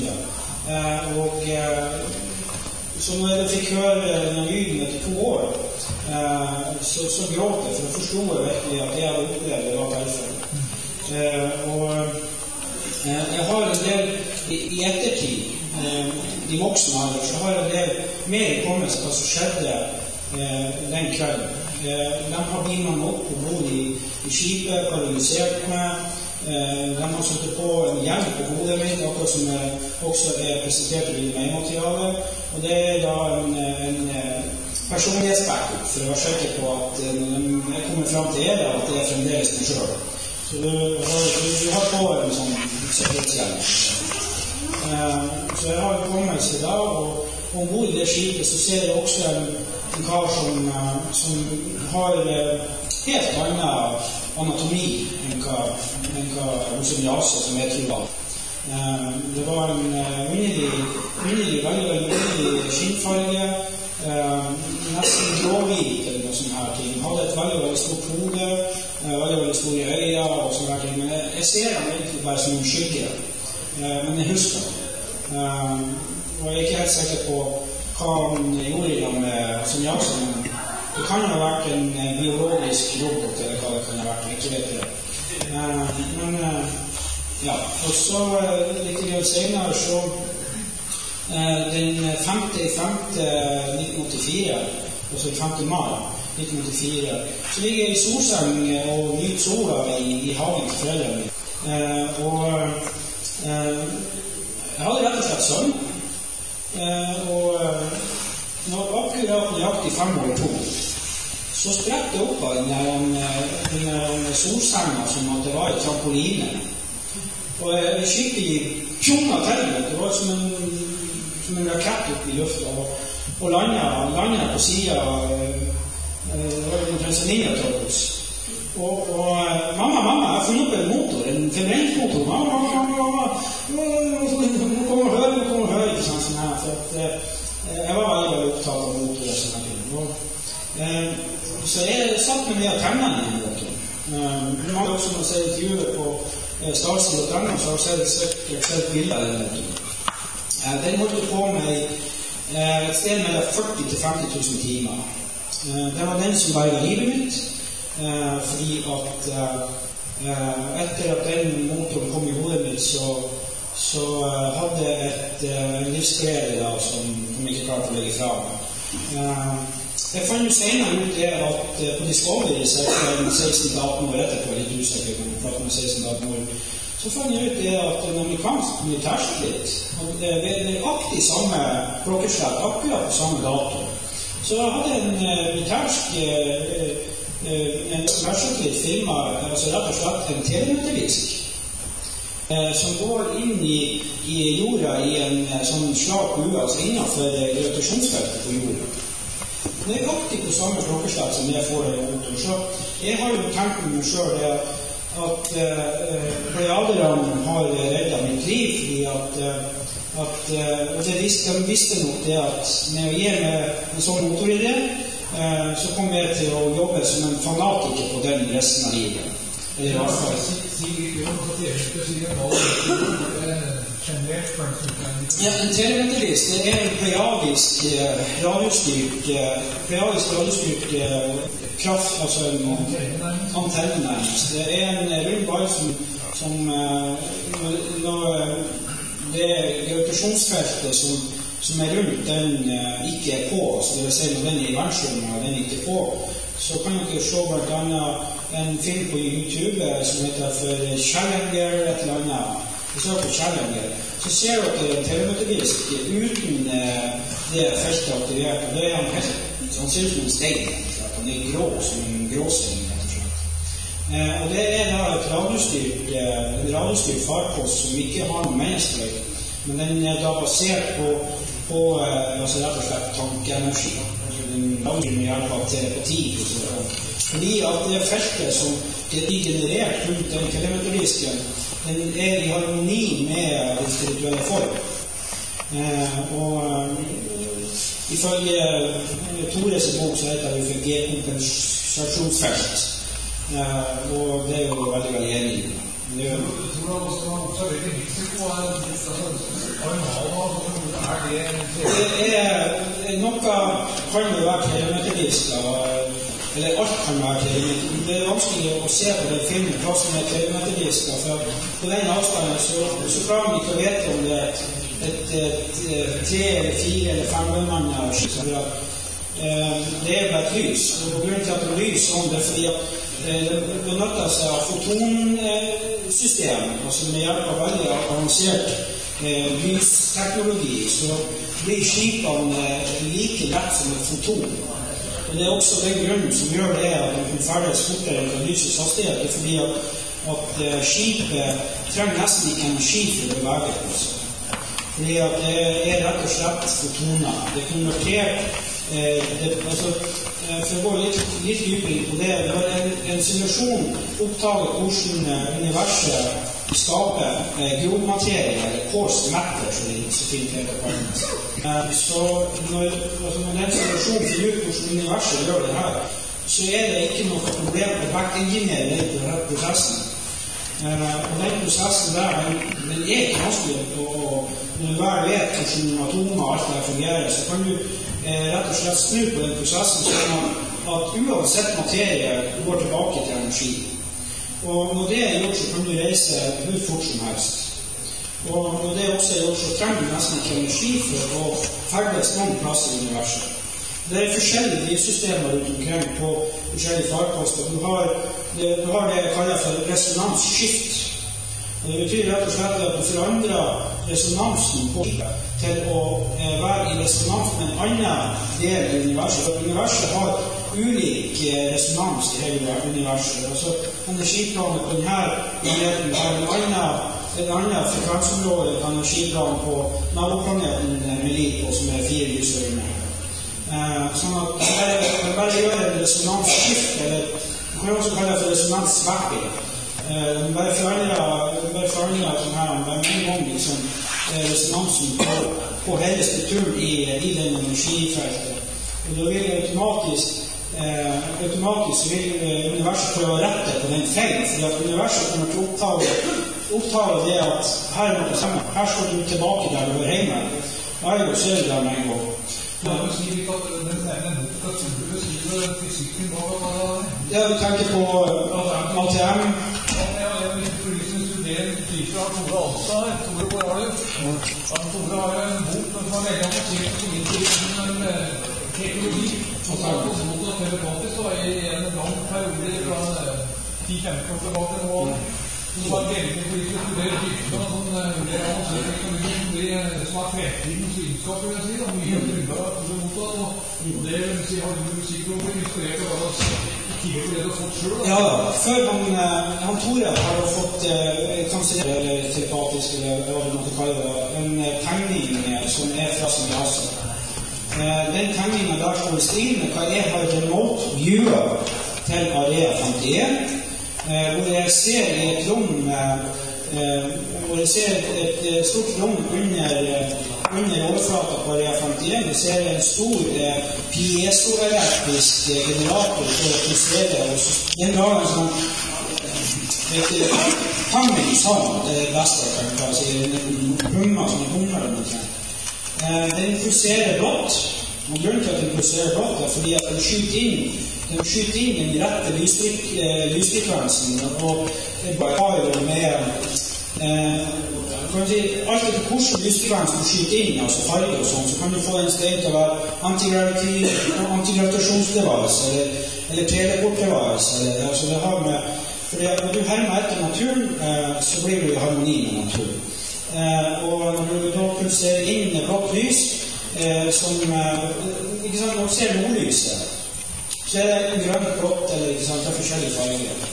Så når jeg fikk høre den lyden etter 2 år, så gråt jeg, for jeg forstod virkelig at det jeg hadde opplevd, det var tilfellet. Og jeg har en del i ettertid, i voksen alder, så har jeg en del mer i kommelse hva som skjedde den kvelden. De har beamet meg opp og bodd i skipet, paralysert meg. De har satt på en hjelm på hodet mitt, akkurat som også presentert i materialet. Og det da en personlighetsbackup, for å være sikker på at når jeg kommer frem til det, at det fremdeles meg selv. Så du har på en sånn sikkerhetshjelm. Så jeg har kommet til da, og ombord i det skipet så ser jeg også en kar som har helt annen anatomi enn hva Jase som jeg tror var. Det var en veldig skinnfarge, nesten gråhvit eller noe sånt her ting. Han hadde et veldig stort hode, veldig store øyne og sånt her ting, men jeg ser han egentlig bare som en skygge, men jeg husker det. Og jeg er ikke helt sikker på hva han gjorde i dem med Jase, men det kan ha vært en biologisk robot eller hva det kan ha vært, ikke vet det. Men ja, og så litt grann senere så den 5.5.1984, altså 5. mai 1984, så ligger jeg i solseng og nyter sola i hagen til foreldrene mine. Og jeg hadde rett og slett søvn. Og akkurat nøyaktig 5 over 2, så sprette opp av den solsenga som at det var i trampoline. Og jeg skikkelig pjonga til det. Det var som en rakett opp i lufta, og landet på siden det var en Tanzania til oss. Og mamma, jeg har funnet opp en motor, en febrensmotor. Mamma, nå kommer og høre, ikke sant, sånn her, for at jeg var veldig opptatt av motor og sånne ting. Så jeg satt med det å temme den i motoren. Nå hadde jeg også når jeg intervjuet på Stasi og Temme, så har jeg sett bilder av den motoren. Den holdt på med et sted mellom 40 til 50 000 timer. Det var den som berget livet mitt, fordi at etter at den motoren kom i hodet mitt, så hadde en livsglede da, som ikke klarte å legge fra meg. Jeg fant jo senere ut det at på Discovery, 16-18 år etterpå, litt usikker på med 16-18 år, så fant jeg ut det at en amerikansk militærsatellitt ved nøyaktig samme klokkeslett, akkurat på samme dato. Så jeg hadde en militærsatellitt filmet, altså rett og slett en telemetrisk, som går inn i jorda i en sånn slag bue, altså innenfor rotasjonsfeltet på jorda. Det er alltid på samme klokkeslett som jeg får det i motor. Så jeg har jo tenkt med meg selv at Pleiaderne har reddet mitt liv, fordi de visste nok det at med å gi meg en sånn motoridé, så kommer jeg til å jobbe som en fanatiker på den resten av livet. Eller i hvert fall. Ja, en telemeterist er en pleiadisk radiostyrt kraft, altså en antenne nærmest. Det er en rund ball som når det gravitasjonsfeltet som er rundt, den ikke er på, så det vil si når den er i verdensrommet og den ikke er på, så kan dere se blant annet en film på YouTube som heter for Challenger et eller annet. Hvis dere på Challenger, så ser dere en telemeterdisk uten det feltet aktivert, og det er han helt, han ser ut som en stein, han er grå, som en gråsing, rett og slett. Og det er da et radiostyrt farkost som ikke har noe mennesker, men den er da basert på altså rett og slett tankenergi. Den lager med hjelp av telepati, fordi at det feltet som er generert rundt den telemeterdisken, den er i harmoni med den spirituelle form. Og ifølge Tores bok så heter det for G-kompensasjonsfelt. Og det er jo veldig enig. Det er noe kan jo være telemeterdisker, eller alt kan være telemeterdisker. Det er vanskelig å se på den filmen hva som er telemeterdisker, for på den avstanden så klarer man ikke å vite om det er et 3 eller 4 eller 5 mann det er bare et lys, og grunnen til at det er lys sånn, det er fordi at det benytter seg av fotonsystem, altså med hjelp av veldig avansert lysteknologi, så blir skipene like lett som et foton. Og det er også den grunnen som gjør det at man kan ferdes fortere enn lysets hastighet, det er fordi at skipet trenger nesten ikke energi for å bevege det. Fordi at det er rett og slett fotoner. Det er konvertert for å gå litt dypere på det, når en simulasjon oppdager hvordan universet skaper grovmaterie, eller coarse matter, som det så fint heter på engelsk. Så når den simulasjonen finner ut hvordan universet gjør det her, så er det ikke noe problem å back-engineere den prosessen. Og den prosessen der, den er ikke vanskelig, og når du bare vet hvordan atomer og alt det fungerer, så kan du rett og slett snu på den prosessen sånn at uansett materie går tilbake til energi. Og når det er gjort, så kan du reise hvor fort som helst. Og når det også er gjort, så trenger du nesten ikke energi for å ferdes noen plass i universet. Det er forskjellige drivsystemer rundt omkring på forskjellige farkoster. Du har det jeg kaller for resonansskift. Det betyr rett og slett at du forandrer resonansen på til å være i resonans med en annen del i universet. Universet har ulik resonans i hele universet. Altså energiplanet på denne planeten har en annen et annet frekvensområde på energiplanen på naboplaneten Melipo, som 4 lysårene. Sånn at det bare gjør en resonansskift, eller man kan også kalle det for resonanssverting. Bare forandrer sånn her, bare med en gang liksom, resonansen på hele strukturen i den energifeltet. Og da vil automatisk vil universet prøve å rette på den feilen, fordi at universet kommer til å opptale det at her er noe sammen, her skal du tilbake der du er hjemme, og her er du ser der med en gang. Ja, du sier ikke at den boka beskriver fysikken bak hva det? Ja, du tenker på ATM. Ja, jeg vil ikke liksom studere typer av Tore Alstad her. Tore, hvor har du? Tore har en bok, men man legger an til teknologi. Og så har jeg fått boka telepatisk, og i en lang periode fra 10-15 år tilbake nå, så var det veldig politisk å studere typer av sånn avansert teknologi som har fremtidens vitenskap, vil jeg si, og mye grunnlag av Tore Mota, og det vil si, har du sikkert blitt inspirert av hva tidligere det du har fått selv? Ja, før han Tore har jo fått kanskje telepatisk, eller hva du måtte kalle det, en tegning som fra Sandhasa. Den tegningen der står i stil med hva jeg har remote viewer til Area 51, hvor jeg ser et rom, hvor jeg ser et stort rom under overflata på Area 51. Jeg ser en stor piezoelektrisk generator for å pulsere, og den drar en sånn timing sound, det er det beste jeg kan si, en hummer som en hummer eller noe. Den pulserer blått, og grunnen til at den pulserer blått er fordi at den skyter inn den rette lysfrekvensen, og det bare har med kan si, alt etter hvordan lysfrekvensen du skyter inn, altså farge og sånn, så kan du få en sted til å være antigravitasjonsdevice, eller teleportdevice, altså det har med, fordi at når du hermer etter naturen, så blir du i harmoni med naturen. Og når du da pulserer inn blått lys, som, ikke sant, når du ser nordlyset, så er det grønt, blått, eller ikke sant, det er forskjellige farger.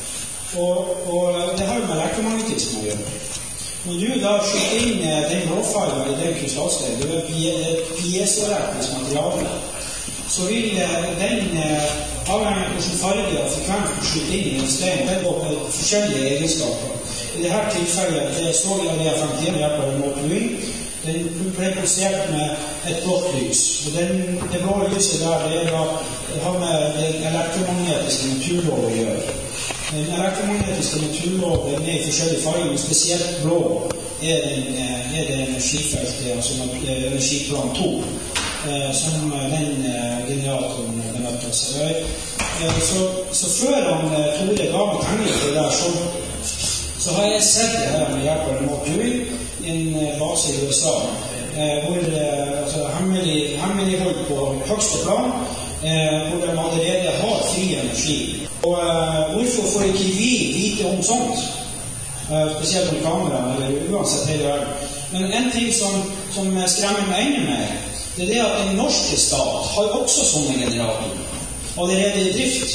Og det har med elektromagnetisme å gjøre. Når du da skyter inn den blåfargen i den krystallsteinen, det er piezoelektrisk materiale, så vil den avhengig av hvordan farge og frekvens du skyter inn i en stein, den går på forskjellige egenskaper. I dette tilfellet, det så jeg Area 51 hjelp av remote viewing, den ble pulsert med et blått lys. Og det blå lyset der, det har med den elektromagnetiske naturlov å gjøre. Den elektromagnetiske naturlov er med i forskjellige farger, men spesielt blå er det energifeltet, altså energiplan 2, som den generatoren benytter seg. Så før Tore ga meg tegning for det der, så har jeg sett det her med hjelp av remote viewing i en base i USA, hvor altså, hemmelighold på høyeste plan, hvor de allerede har fri energi. Og hvorfor får ikke vi vite om sånt? Spesielt om kamera, eller uansett hele verden. Men en ting som skremmer meg enda mer, det er det at den norske stat har også sånne generatorer, allerede i drift.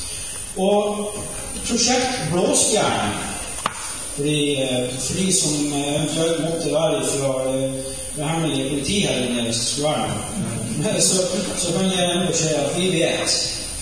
Og prosjekt Blåstjerne, for de som eventuelt måtte være fra det hemmelige politi her inne, hvis det skulle være noe, så kan jeg enda si at vi vet.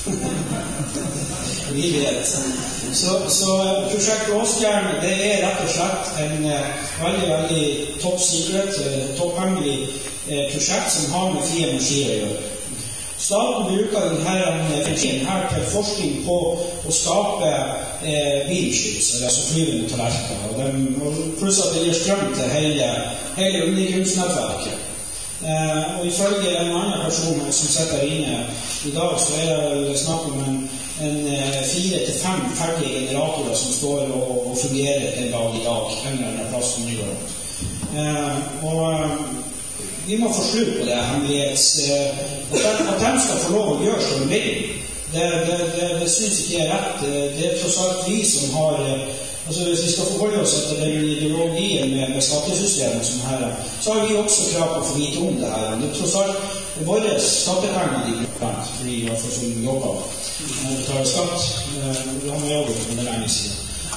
Vi vet. Så prosjekt Blåstjerne, det er rett og slett en veldig top secret, topphemmelig prosjekt som har med fri energi å gjøre. Staten bruker denne til forskning på å skape bilskyts, altså flyvende tallerkener, og pluss at det gir strøm til hele undergrunnsnettverket. Og ifølge en annen person som sitter inne i dag, så er det snakk om en 4-5 ferdige generatorer som står og fungerer en dag i dag, en eller annen plass som gjør det. Og vi må få slutt på det at de skal få lov å gjøre som de vil. Det synes ikke jeg er rett. Det er tross alt vi som har, altså hvis vi skal forholde oss etter den ideologien med skattesystemet som her, så har vi også krav på å få vite om det her. Det er tross alt våre skattepenger de blant, fordi vi har fått som jobber og betaler skatt. Vi har med jobbet for det lenge siden.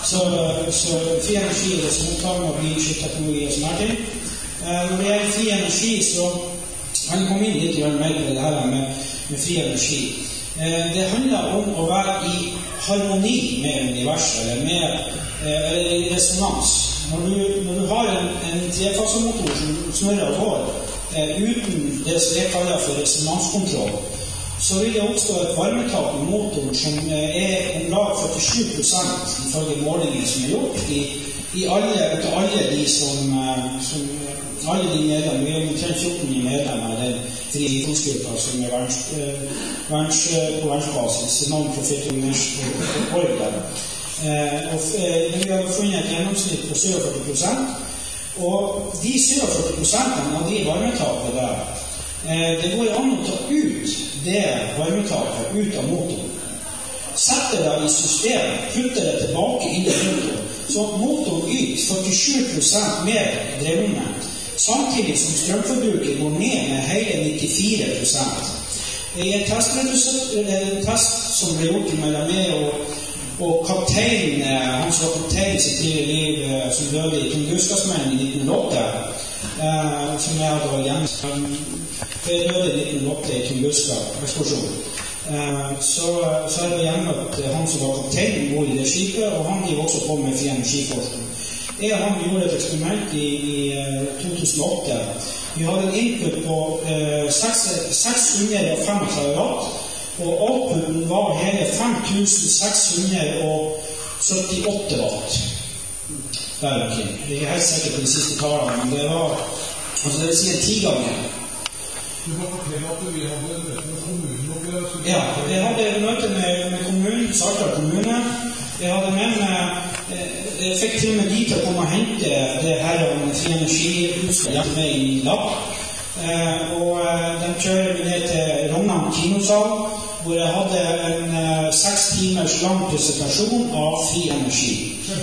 Så fri energi er det som opptaker av blyskylteknologi og sånne ting. Når det gjelder fri energi, så kan jeg komme inn litt mer på det her med fri energi. Det handler om å være i harmoni med universet, eller i resonans. Når du har en trefasemotor som snurrer og går, uten det som jeg kaller for resonanskontroll, så vil det oppstå et varmetap i motoren som er om lag 47% ifølge målinger som er gjort i alle de alle de medlemmer, vi har omtrent 14 medlemmer av den frivillighetsgruppa som er på verdensbasis, non-profit organization. Vi har funnet et gjennomsnitt på 47%, og de 47% av de varmetapet der, det går an å ta ut det varmetapet ut av motoren. Setter det i system, putter det tilbake inn i motoren, så at motoren yter 47% mer drevmoment, samtidig som strømforbruket går ned med hele 94%. I en test som ble gjort mellom meg og kaptein, han som var kaptein sitt tidligere liv, som døde i Tunguskasmennen i 1908, som jeg hadde vært hjemme. Jeg døde i 1908 i Tunguska-eksplosjonen. Så har jeg gjennomgått han som var kaptein bor i det skipet, og han gikk også på med fri energiforskning. Jeg og han gjorde et eksperiment i 2008. Vi hadde en input på 635 watt, og outputen var hele 5678 watt. Der omkring. Jeg er ikke helt sikker på de siste tallene, men det var, altså det vil si en 10 ganger. Du må fortelle at vi hadde møte med kommunen. Ja, jeg hadde møte med kommunen, Sartdal kommune. Jeg hadde med meg, jeg fikk til og med de til å komme og hente det her med fri energihuset hjemme med i lab. Og de kjører meg ned til Rognan kinosal, hvor jeg hadde en 6 timers lang presentasjon av fri energi.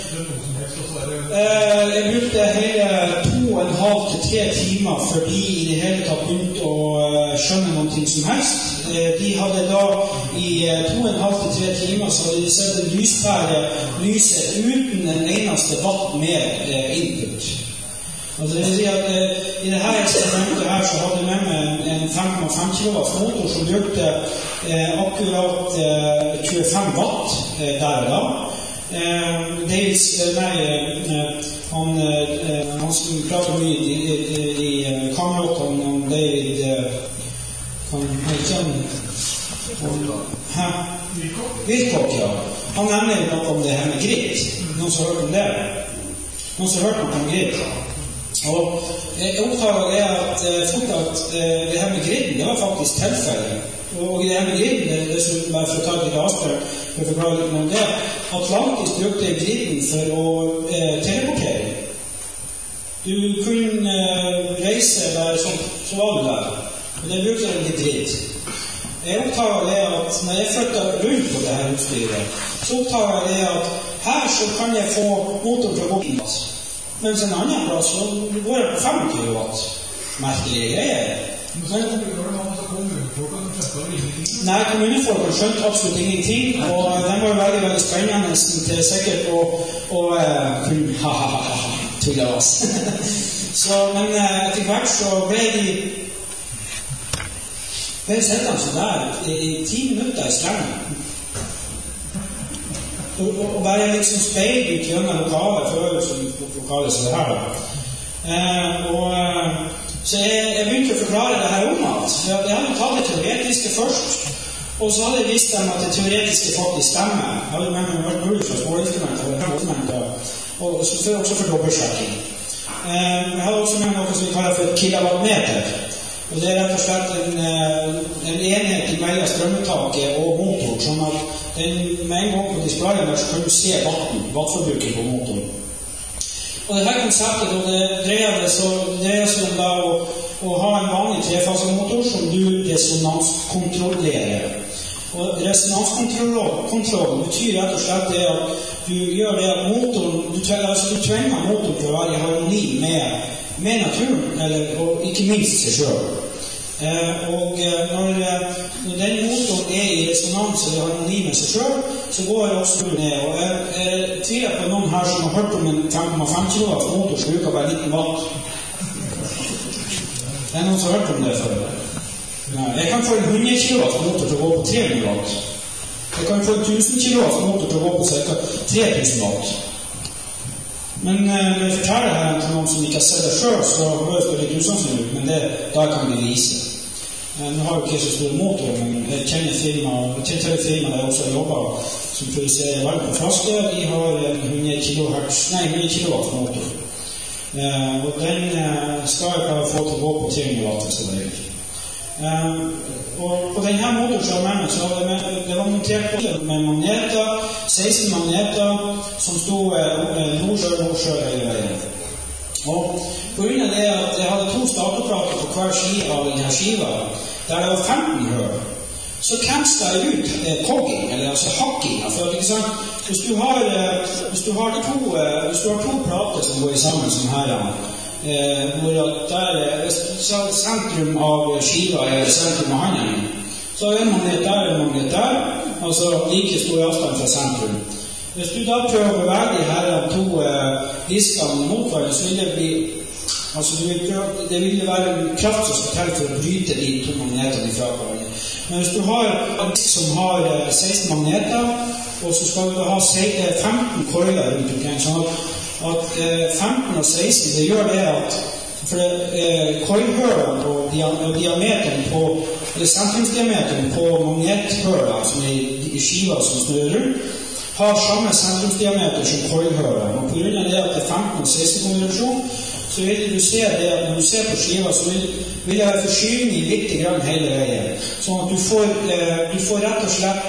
Jeg brukte hele 2,5 til 3 timer før de i det hele tatt begynte å skjønne noe som helst. De hadde da i 2,5 til 3 timer så hadde de sett en lyspære lyse uten en eneste watt mer input. Altså det vil si at i dette eksperimentet her så hadde jeg med meg en 5,5 kW motor som brukte akkurat 25 watt der og da. Han som prater mye i kamerat om David Wilcock, ja. Han nevner noe om det her med grid. Noen som har hørt om det? Noen som har hørt noe om grid? Og jeg oppdaget at det her med griden, det var faktisk tilfellet. Og i det her med griden, det som bare for å ta et avsprøk, for å forklare litt om det, Atlantis brukte griden for å teleportere. Du kunne reise der, så var du der. Og det brukte en litt grid. Jeg oppdaget det at når jeg flyttet rundt på det her utstyret, så oppdaget jeg at her så kan jeg få motor til å gå inn. Mens en annen plass så går jeg på 25 watt. Merkelige greier. Nei, kommunefolk skjønte absolutt ingenting, og den var veldig, veldig spennende til sikkert å kunne tulle oss. Men etter hvert så ble de sittende så der i 10 minutter i strengen. Og bare liksom speil ut gjennom lokalet før lokalet som det her. Så jeg begynte å forklare det her om at jeg hadde tatt det teoretiske først, og så hadde jeg visst dem at det teoretiske faktisk stemmer. Jeg hadde med meg vært mulig fra måleinstrumenter, og også for dobbeltsjekking. Jeg hadde også med meg noe som vi kaller for et kilowattmeter. Og det er rett og slett en enhet mellom strømuttaket og motor, sånn at med en gang på displayen der så kan du se wattforbruket på motoren. Og dette konseptet, det dreier seg om da å ha en vanlig trefasemotor som du resonanskontrollerer. Og resonanskontroll betyr rett og slett det at du gjør det at motoren, du tvinger motoren til å være i harmoni med naturen, og ikke minst seg selv. Og når den motoren er i resonans eller harmoni med seg selv, så går jeg også ned. Og jeg tviler på noen her som har hørt om en 5,5 kW motor som bruker bare 19 watt. Det noen som har hørt om det før? Jeg kan få en 100 kW motor til å gå på 300 watt. Jeg kan få en 1000 kW motor til å gå på ca. 3000 watt. Men når jeg forteller her til noen som ikke har sett det selv, så høres det litt usannsynlig ut, men da kan vi vise. Nå har jeg ikke så store motorer, men jeg kjenner firma der jeg også jobber, som produserer varme på flaske. De har 100 kW motor. Og den skal jeg klare å få til å gå på 300 watt hvis det er riktig. Og på denne motoren som jeg mener, så det var montert med magneter, 16 magneter, som stod nordsjø hele veien. Og på grunn av det at jeg hadde 2 starterplater på hver side av denne skiva, der det var 15 høl, så kanskje jeg ut kogging, eller altså hakking. For at, ikke sant, hvis du har 2 plater som går sammen som her, hvor sentrum av skiva sentrum av handen, så en magnet der, altså like stor avstand fra sentrum. Hvis du da prøver å bevege de her 2 diskene mot hverandre, så vil det bli, det vil være en kraft som skal til for å bryte de 2 magnetene fra hverandre. Men hvis du har en disk som har 16 magneter, og så skal du ha 15 køyler rundt omkring, sånn at 15 og 16, det gjør det at køylhølene og diameteren på, eller sentrumsdiameteren på magnethølene, som i skiva som snurrer rundt, har samme sentrumsdiameter som køylhølene. Og på grunn av det at det 15 og 16 kombinasjon, så vil du se det at når du ser på skiva, så vil det være forskyvning litt grann hele veien. Sånn at du får rett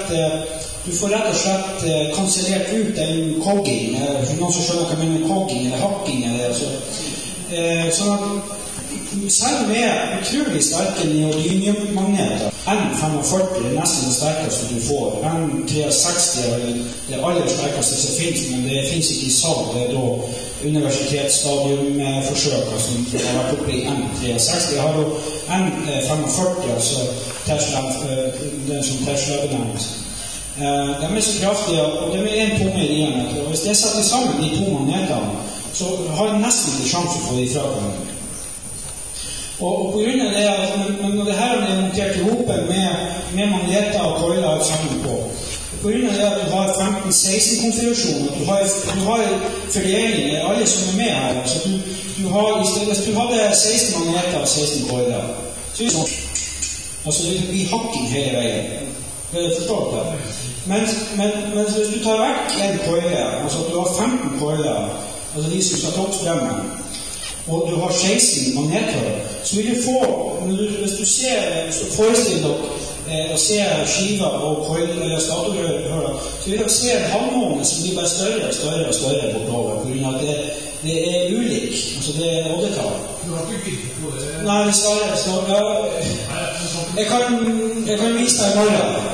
og slett kansellert ut den kogging, for noen som skjønner hva jeg mener kogging eller hakking eller sånn at selv med utrolig sterke neodymiummagneter, N45 er nesten det sterkeste du får. N360 er det aller sterkeste som finnes, men det finnes ikke i salg. Det er da universitetsstadiumforsøker som har vært oppe i N360. Jeg har jo N45, altså Tesla, den som Tesla benevnes. De er så kraftige, og de er en punkt i diameter. Og hvis jeg setter sammen de 2 magnetene, så har jeg nesten ikke sjanse å få de fra hverandre. Og på grunn av det at når det her er montert i hopen med magneter og køyler sammen på grunn av det at du har 15-16 konfigurasjoner, du har fordeling, alle som er med her, så hvis du hadde 16 magneter og 16 køyler, så det blir hakking hele veien. Forstår du det? Men hvis du tar vekk en køyle, altså at du har 15 køyler, altså de som skal toppe strømmen, og du har 16 magneter, så vil du få, hvis du forestiller deg å se skiva og statorhører, så vil du se en halvmåne som blir bare større og større og større på blåvet, på grunn av at det er ulik, altså det er oddetall. Du har ikke bilder på det? Nei, dessverre. Jeg kan vise deg i morgen.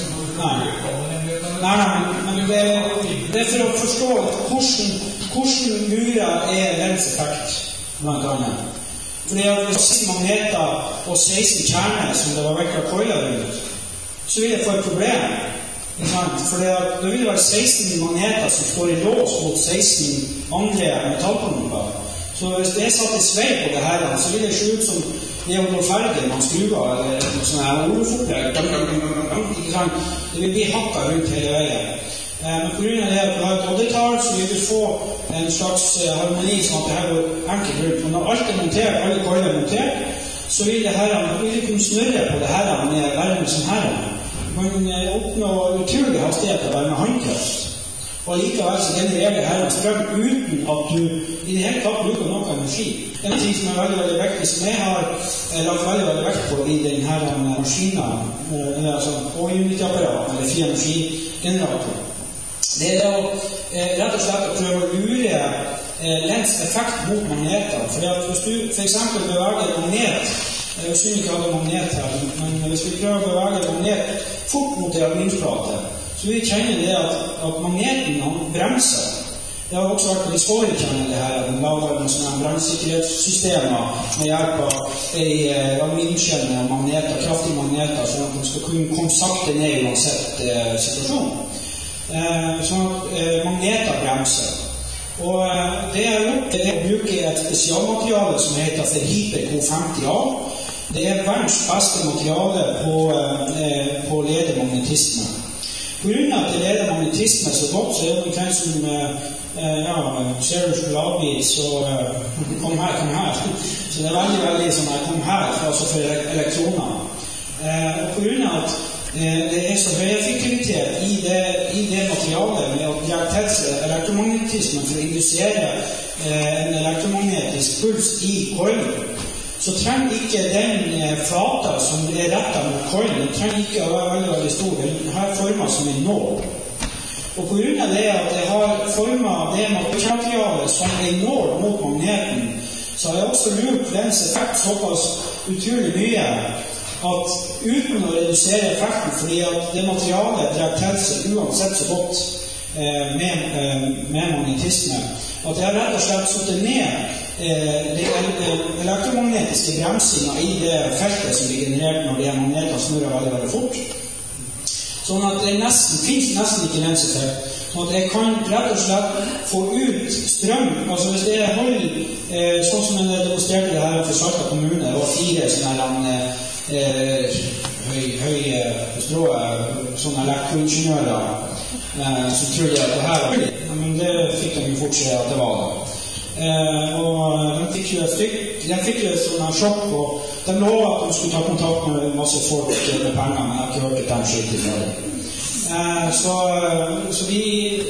Nei, men det er for å forstå hvordan murer er lenseffekt, blant annet. Fordi at hvis 16 magneter og 16 kjerner som det var vekk av køyler rundt, så vil jeg få et problem. For da vil det være 16 magneter som står i lås mot 16 andre metallpumper. Så hvis det er satt i svei på det her, så vil det se ut som det er noe ferdig man skruer, eller noe sånn her ordefopplegg. Det vil bli hakket rundt hele veien. Men på grunn av det at du har et oddetall, så vil du få en slags harmoni, sånn at det her går enkelt rundt. Og når alt er montert, alle køyler er montert, så vil du kunne snurre på det her med varme som her. Man kan oppnå utrolig hastigheter bare med håndkraft. Og likevel så genererer det her strøm uten at du i det hele tatt bruker noe energi. En ting som er veldig viktig, som jeg har lagt veldig vekt på i denne maskinen, altså unit-apparat, eller fri energigenerator, det er å rett og slett prøve å lure lens effekt mot magneter. Fordi at hvis du for eksempel beveger en magnet, jeg synes ikke alle magnet her, men hvis vi prøver å bevege en magnet fort mot en aluminiumsplate, så vil vi kjenne det at magneten bremser. Det har også vært på de svåre kjenne det her, at de lager noen sånne bremsesikkerhetssystemer med hjelp av aluminiumskjenne og magneter, kraftige magneter, sånn at de skal kunne komme sakte ned uansett situasjonen. sånn at magneter bremser. Og det jeg har gjort, det er å bruke et spesialmateriale som heter for Hyper-K50A. Det er verdens beste materiale på ledermagnetisme. På grunn av at det leder magnetisme så godt, så er det omkring som ser du sjokoladebit, så kom her. Så det er veldig, veldig sånn at kom her, altså for elektroner. Og på grunn av at det er så høy effektivitet i det materialet med å gjøre til seg elektromagnetismen for å indusere en elektromagnetisk puls i coilen, så trenger ikke den flata som er rettet mot coilen, den trenger ikke å være veldig, veldig stor. Den har formet som en nål. Og på grunn av det at jeg har formet det materialet som en nål mot magneten, så har jeg også lurt dens effekt såpass utrolig mye at uten å redusere effekten, fordi at det materialet drar til seg uansett så godt med magnetisme, at jeg har rett og slett satt ned det elektromagnetiske bremsinga i det feltet som blir generert når de magneter snurrer veldig, veldig fort. Sånn at det finnes nesten ikke lenseffekt. Sånn at jeg kan rett og slett få ut strøm. Altså hvis jeg holder sånn som jeg demonstrerte det her for Salta kommune, det var 4 sånne sånne elektroingeniører som trodde at det her var litt. Men det fikk de jo fort se at det var det. Og de fikk jo et sånn sjokk, og de lovet at de skulle ta kontakt med masse folk med penger, men jeg har ikke hørt at de skilt i det. Så vi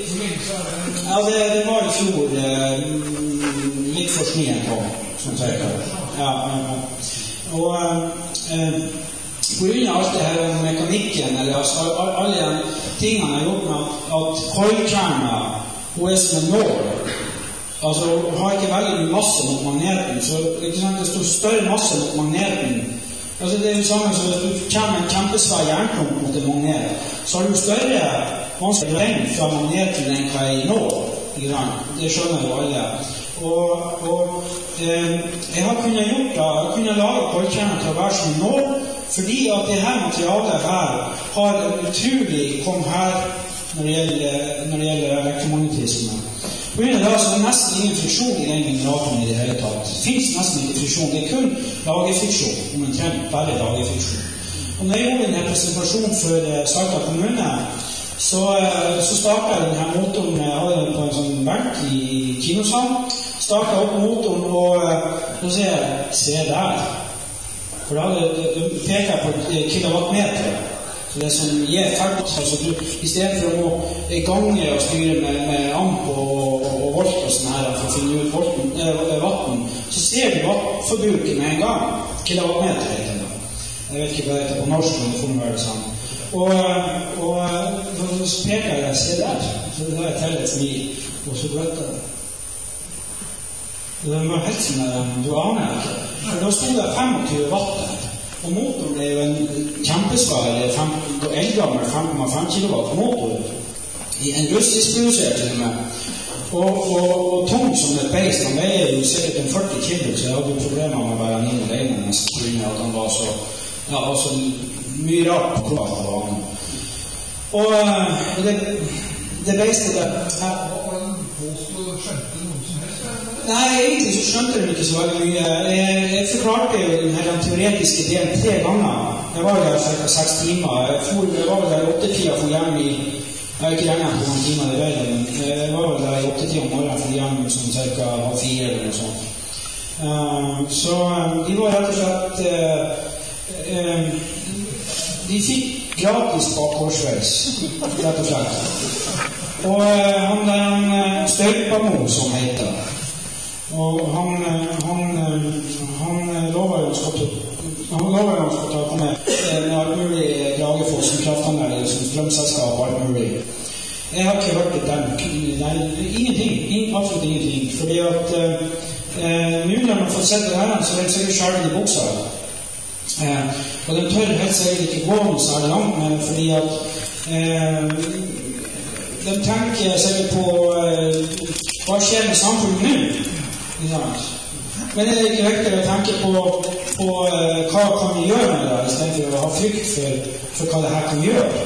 det var i fjor litt for snien på, som sier. Og på grunn av alt det her mekanikken, eller alle tingene jeg har gjort med at coilkjerna hun er som en nål, altså hun har ikke veldig mye masse mot magneten, så det står større masse mot magneten. Altså det er det samme som hvis du kommer en kjempesvær jernklump mot en magnet, så har du større vanskelig regn fra magneten enn hva i nål. Det skjønner jo alle. Og jeg har kunnet gjort det, jeg har kunnet lage coilkjernen til å være som en nål, fordi at det her materialet her har utrolig kom her når det gjelder elektromagnetisme. På grunn av det så er det nesten ingen friksjon i den generatoren i det hele tatt. Det finnes nesten ikke friksjon, det er kun lagerfriksjon, omtrent bare lagerfriksjon. Og når jeg gjorde en presentasjon for Salta kommune, så startet jeg denne motoren, jeg hadde den på en sånn benk i kinosalen, startet opp motoren, og nå sier jeg, se der. For da peker jeg på kilowattmeter. Så det som gir effekt, altså i stedet for å gå i gange og styre med amp og volt og sånn her, for å finne ut vatten, så ser du vattforbruket med en gang. Kilowattmeter heter det. Jeg vet ikke hva det heter på norsk, men det får være det samme. Og så peker jeg, se der, så det der teller et smil, og så bløtter det. Det var helt som du aner ikke. For da stod det 25 watt der. Og motoren er jo en kjempesvær, eldgammel 5,5 kilowatt motor, i en russisk produsert til og med. Og tung som et beist, han veier jo sikkert en 40 kilo, så jeg hadde jo problemer med å være inn alene, nesten, at han var så mye rart på hva det var. Og det beistet der... Nei, egentlig så skjønte de ikke så veldig mye. Jeg forklarte jo den teoretiske delen 3 ganger. Jeg var der ca. 6 timer. Jeg var der i 8-tida for hjem i... Jeg har ikke regnet på noen timer i veien, men jeg var der i 8-tida om morgenen for hjem i sånn ca. 4 eller noe sånt. Så de var rett og slett... De fikk gratis bakgårdsveis, rett og slett. Og han der Støypamo, som heter, og han lover jo å ta komme med alt mulig Lagerfoss som kraftanlegg, som strømselskap og alt mulig. Jeg har ikke hørt det ingenting, absolutt ingenting, fordi at nå når man får sett det her, så er det sikkert skjermen i buksa. Og den tør helt sikkert ikke gå om så langt med, fordi at de tenker sikkert på hva skjer med samfunnet nå. Men det er ikke viktig å tenke på hva kan vi gjøre med det, i stedet for å ha frykt for hva det her kan gjøre.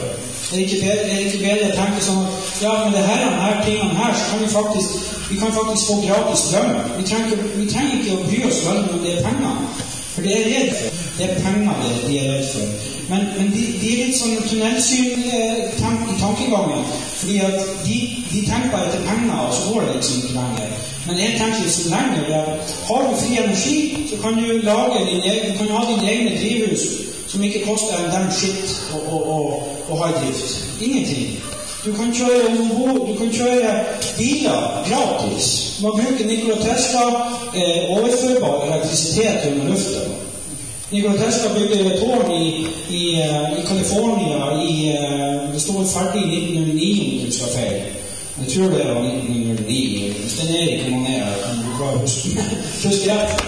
Er det ikke bedre å tenke sånn at ja, med det her tingene her, så kan vi faktisk få gratis strøm. Vi trenger ikke å bry oss veldig om det penger. For det er redd for. Det er penger de er redd for. Men de er litt sånn tunnelsyn i tankegangen. Fordi at de tenker bare etter penger, og så går det liksom ikke lenger. Men jeg tenker liksom lenger. Har du fri energi, så kan du ha dine egne drivhus som ikke koster en dem skitt å ha i drift. Ingenting. Du kan kjøre biler gratis. Man bruker Nikola Tesla overførbar elektrisitet under lufta. Nikola Tesla bygger et tårn i California det står ferdig i 1909 om du skal feil. Jeg tror det var 1909. Hvis den ikke hvor mange kan du bare huske rett.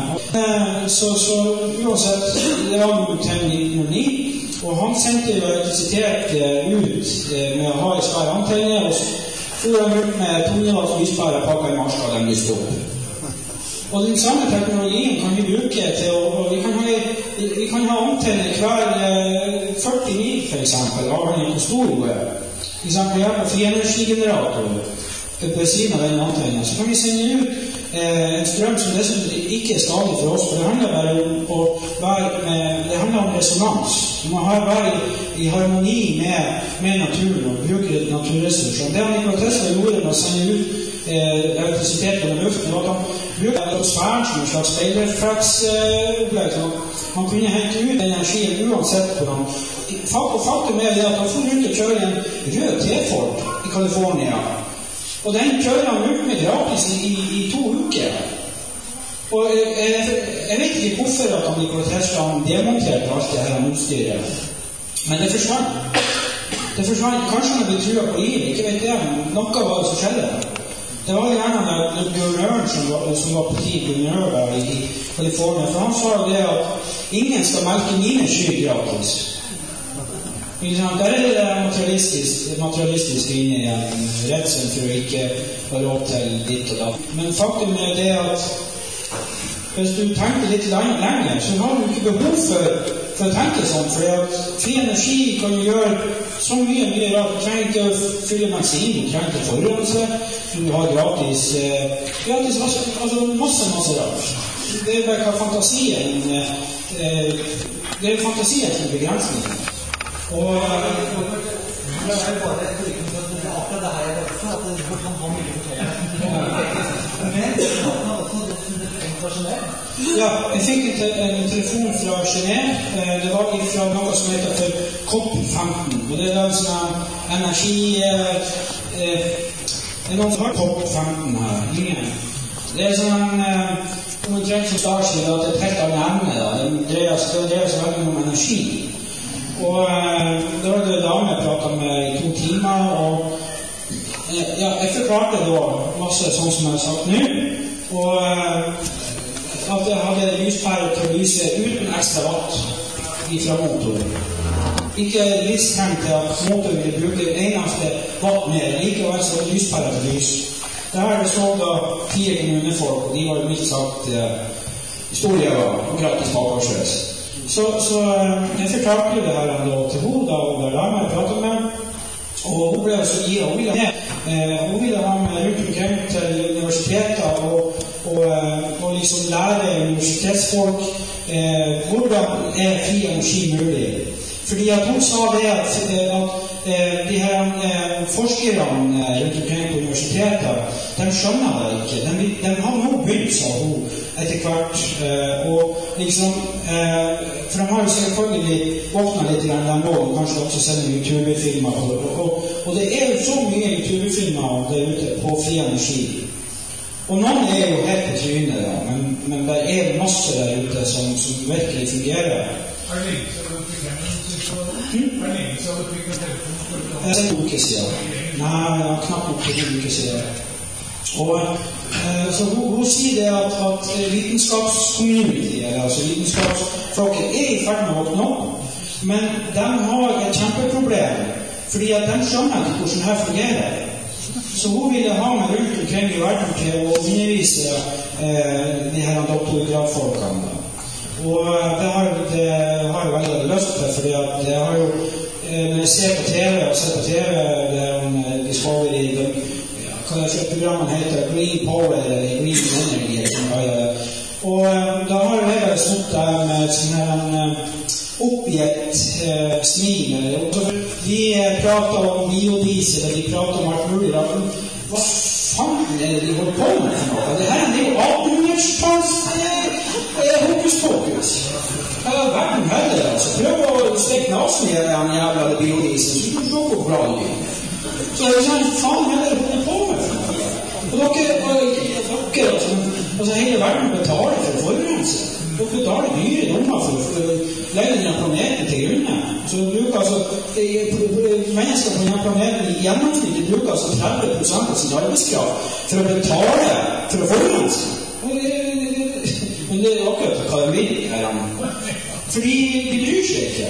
Så uansett, det var noe til 1909, og han sendte jo elektrisitet ut med å ha i svære antenne, og så han ut med 200 watt lyspærer pakket i marska, den lyste opp. Og den samme teknologien kan vi bruke til vi kan ha antenne hver 40 mil, for eksempel, avhengig av hvor stor hun er. For eksempel, jeg har frienergigenerator på siden av den antennen, så kan vi sende ut en strøm som ikke er stadig for oss, for det handler bare det handler om resonans. Du må være i harmoni med naturen og bruke naturressurser. Det Nikola Tesla gjorde med å sende ut elektrisitet på luften, var at han brukte atmosfæren som en slags speilrefleksopplegg. Han kunne hente ut energien uansett hvordan. Faktum er at han får rundt å kjøre en rød T-Ford i California. Og den kjører han ut med gratis i 2 uker. Og jeg vet ikke hvorfor at han Nikola Tesla demonterte alt det her utstyret. Men det forsvant. Kanskje han ble trua på livet, ikke vet jeg, men noe var det som skjedde. Det var gjerne guvernøren som var partiguvernør i California, for han sa det at ingen skal melke mine kyr gratis. Der er det materialistisk inne i en redsel for å ikke ha råd til ditt og datt. Men faktum er det at hvis du tenker litt lenger, så har du ikke behov for å tenke sånn, for at fri energi kan gjøre så mye rart. Du trenger ikke å fylle bensin, du trenger ikke forurensning, du har gratis altså masse rart. Det er bare fantasien som begrensning. Og det er bare et liten akkurat det her er også, at det kan ha mye fortelle. Men det har også det fra Genève. Ja, jeg fikk en telefon fra Genève. Det var fra noe som heter for COP15. Og det er en sånn energi... det er noen som har COP15 her. Ingen. Det er sånn omtrent som startstil at det er et helt annet emne. Det dreier seg veldig om energi. Og da var det dame jeg pratet med i 2 timer, og jeg forklarte da masse sånn som jeg har sagt nå, og at jeg hadde lyspære til å lyse uten ekstra watt fra motoren. Ikke livstrengt til at motoren vil bruke eneste watt mer, likevel så lyspære til lys. Der har det stått da 4 kommunefolk, og de var mildt sagt store og gratis bakvarsøs. Så jeg forklarte jo det her til henne da, og der la meg prate med, og hun ble også gi, og hun ville ha meg rundt omkring til universiteter og liksom lære universitetsfolk hvordan er fri energi mulig. Fordi at hun sa det at de her forskerne rundt omkring på universiteter, de skjønner det ikke. De har nå begynt, sa hun, etter hvert. Og liksom, for de har jo selvfølgelig våknet litt grann den måten, kanskje også sender YouTube-filmer. Og det er jo så mye YouTube-filmer der ute på fri energi. Og noen er jo helt på trynet, men det er masse der ute som virkelig fungerer. Det er en uke siden. Nei, knapt nok en uke siden. Så hun sier det at vitenskapscommunity, altså vitenskapsfolket, er i ferd med å våkne opp, men de har et kjempeproblem, fordi at de skjønner ikke hvordan det fungerer. Så hun ville ha meg rundt omkring i verden til å undervise de her doktorgradfolkene. Og det har jeg veldig lyst til, fordi at det har jo når jeg ser på TV, det Discovery, hva programmet heter, Green Power, eller Green Energy, og da har jeg stått der med sånn her oppgitt smil. De prater om biodiesel, de prater om alt mulig. Hva faen er det de holder på med for noe? Det her er jo 1800-talls hokus-pokus. Hva er verden heller, altså? Prøv å stekke nasen i den jævla biodiesel, så du kan slå på bra liv. Så det er sånn, faen heller holder på med for noe? Og dere, hele verden betaler for forurense. Dere betaler dyre dommer for å legge denne planeten til grunne. Så bruker mennesker på denne planeten i gjennomsnitt bruker 30% av sin arbeidskraft for å betale for å forurense. Men det er akkurat hva de vil her. Fordi de bryr seg ikke.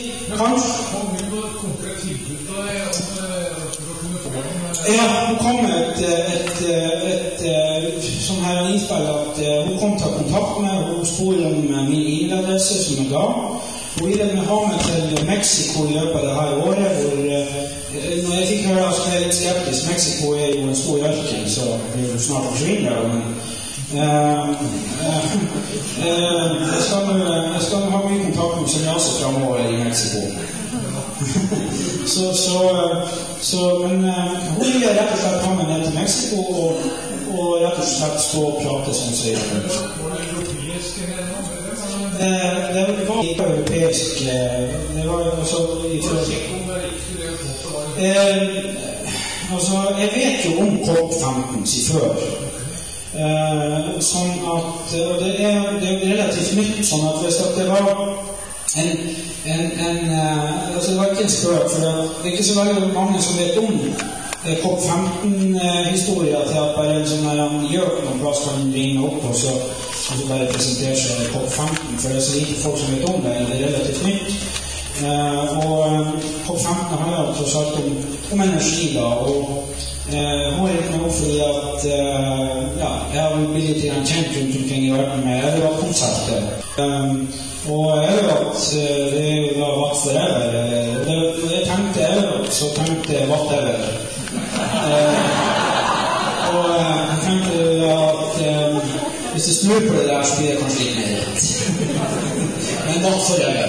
Ja, hun kom med et sånn her innspill at hun kom til kontakt med, hun spør om min e-adresse som jeg ga. Hun ville ha meg til Mexico i løpet av dette året, hvor når jeg fikk høre at jeg er litt skeptisk, Mexico er jo en stor ørken, så det er jo snart forsvinner, men jeg skal ha mye kontakt med Senjase fremover i Mexico. Men hun ville rett og slett ha meg ned til Mexico og rett og slett stå og prate sånn som jeg gjør. Det var ikke europeisk. Det var altså jeg vet jo om COP15 si før. Sånn at det er relativt nytt, sånn at hvis det var det var ikke en spøk, for det er ikke så veldig mange som vet om COP15-historier til at bare en sånn her gjør noen plass kan ringe opp og så bare presentere seg COP15, for det er så lite folk som vet om det, det er relativt nytt. Og COP15 handler tross alt om energi da, og hun er ikke noe fordi at jeg har blitt kjent rundt omkring i verden med Elevat-konseptet. Og Elevat, det er jo da Watt Forever. Når jeg tenkte Elevat, så tenkte jeg whatever. Og jeg tenkte at hvis jeg snur på det der, så blir det kanskje litt mer rett. Men Watt Forever.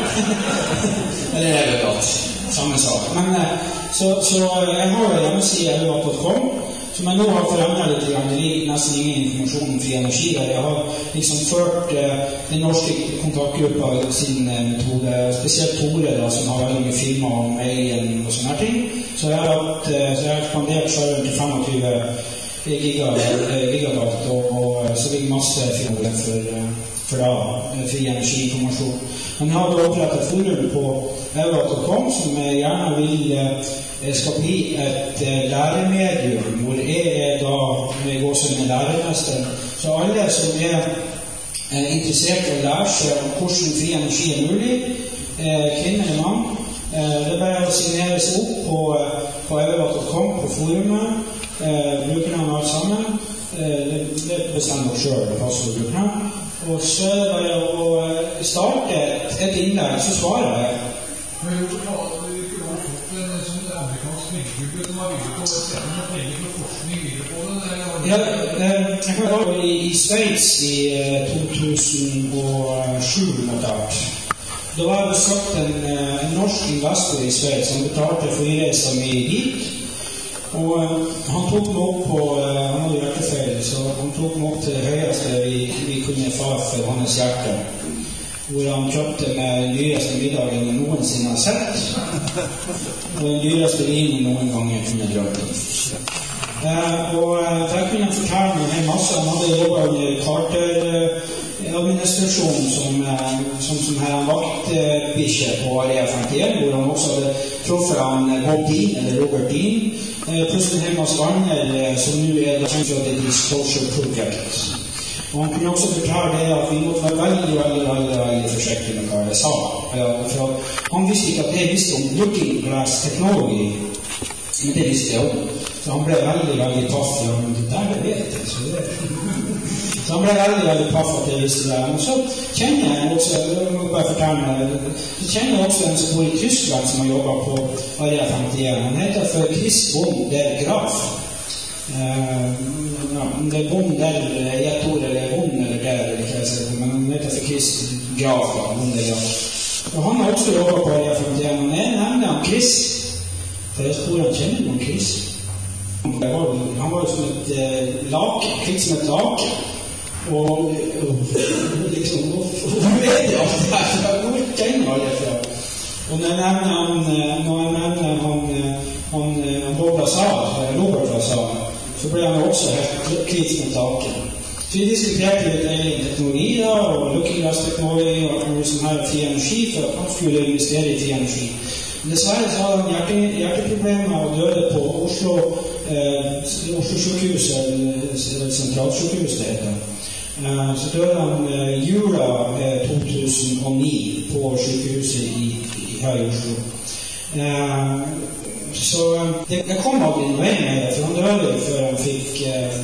Eller Elevat. Samme sak. Men så jeg har jo hjemmeside elevat.com, som jeg nå har forandret litt. Det ligger nesten ingen informasjon om fri energi der. Jeg har liksom ført den norske kontaktgruppa sin metode, spesielt Tore da, som har veldig mye firma om veien og sånne ting. Så jeg har ekspandert serveren til 25 gigabyte, og så ligger masse firma for fri energiinformasjon. Men jeg har opprettet et forum på elevat.com som jeg gjerne vil skal bli et læremedium, hvor jeg da går som en læremester. Så alle som er interessert i å lære seg om hvordan fri energi er mulig, kvinner og mann, det er bare å signere seg opp på elevat.com på forumet, brukernavn alt sammen. Det bestemmer selv, passordbrukernavn. Og så er det bare å starte et innlegg, så svarer jeg. Men jo, det har ikke fått en sånn amerikansk nettgruppe som har villet å sette noen penger for forskning videre på det? Ja, jeg kan være i Sveits i 2007 måtte. Da var jeg besøkt en norsk investor i Sveits som betalte flyreisa mi dit. Og han tok meg opp på, han hadde hjertefeil, så han tok meg opp til det høyeste vi kunne få for hans hjerte. Hvor han kjøpte med den dyreste middagen jeg noensinne har sett, og den dyreste vinen noen ganger kunne drømme. Og der kunne han fortelle meg en masse. Han hadde jobbet under Carter-administrasjonen som her vaktbikkje på Area 51, hvor han også hadde truffet han Bob Dean, eller Robert Dean, pluss en hel masse andre som nå er det kjent for The Disclosure Project. Og han kunne også fortelle det at vi måtte være veldig forsiktige med hva jeg sa. For han visste ikke at jeg visste om looking glass technology, men det visste jeg om. Så han ble veldig paff. Ja, men det der det vet jeg. Så han ble veldig paff at jeg visste det. Men så kjenner jeg også, så kjenner jeg også en som bor i Tyskland som har jobbet på Area 51. Han heter for Chris Bond der Graf. Det er Bond der i et ord, eller Bond eller der, ikke jeg ser på, men han heter for Chris Graf, Bond der Graf. Og han har også jobbet på Area 51, og jeg nevner han Chris, for jeg tror han kjenner noen Chris. Han var jo som et lag, kvitt som et lag, og liksom, hvor vet jeg alt det her? Hvor kjenner alle fra? Og når jeg nevner han Bob Lazar, Robert Lazar, så ble han også helt kvitt som et lag. Så vi diskuterte litt egen teknologi da, og looking glass teknologi, og noe som her fri energi, for at han skulle investere i fri energi. Men dessverre så hadde han hjerteproblemer og døde på Oslo sykehus, eller sentralsykehus det heter. Så døde han jula 2009 på sykehuset her i Oslo. Så det kom aldri noe vei med det, for han døde før han fikk...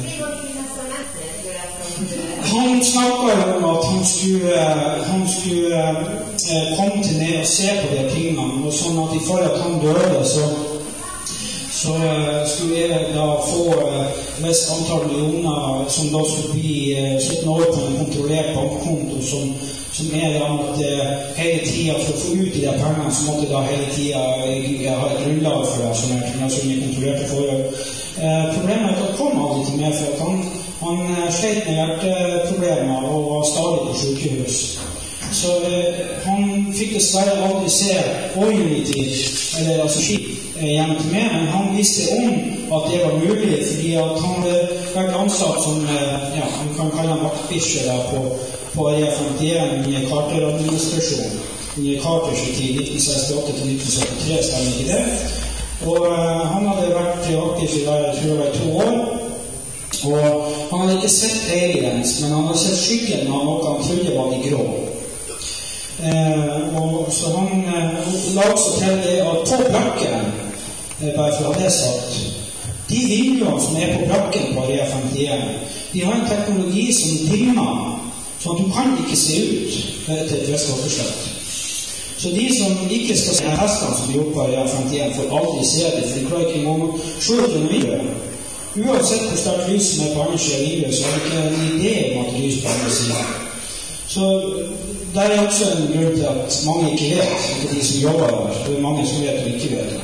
Han snakket om at han skulle komme til ned og se på de tingene, og sånn at i forhold at han døde, så skulle jeg da få et antall millioner som da skulle bli 17 år på en kontrollert bankkonto som er da at hele tiden for å få ut de pengene så måtte da hele tiden ha et grunnlag for det som er kontrollerte forhold. Problemet er at han kom aldri til meg for at han sleit med hjerteproblemer og var stadig på sykehus. Så han fikk dessverre aldri se Oility, eller altså skip, hjemme til meg, men han visste om at det var mulig, fordi at han hadde vært ansatt som, han kan kalle han vaktbisje på Area 51 i Carter-administrasjonen. I Carters tid, 1968-1973, stemmer ikke det. Og han hadde vært aktiv i der, jeg tror det var 2 år, og han hadde ikke sett aliens, men han hadde sett skyggen av noe han trodde var de grå. Og så han la også til det at på plakken, bare for å ha det sagt, de vinduene som er på plakken på Area 51, de har en teknologi som dimmer, så du kan ikke se ut til et veståkerslett. Så de som ikke skal se hestene som blir oppe på Area 51, får aldri se det, for de klarer ikke engang å se ut gjennom vinduet. Uansett hvor sterkt lys som er på andre siden av vinduet, så er det ikke en idé om at lys på andre siden. Så der er også en grunn til at mange ikke vet, ikke de som jobber der. Det er mange som vet og ikke vet.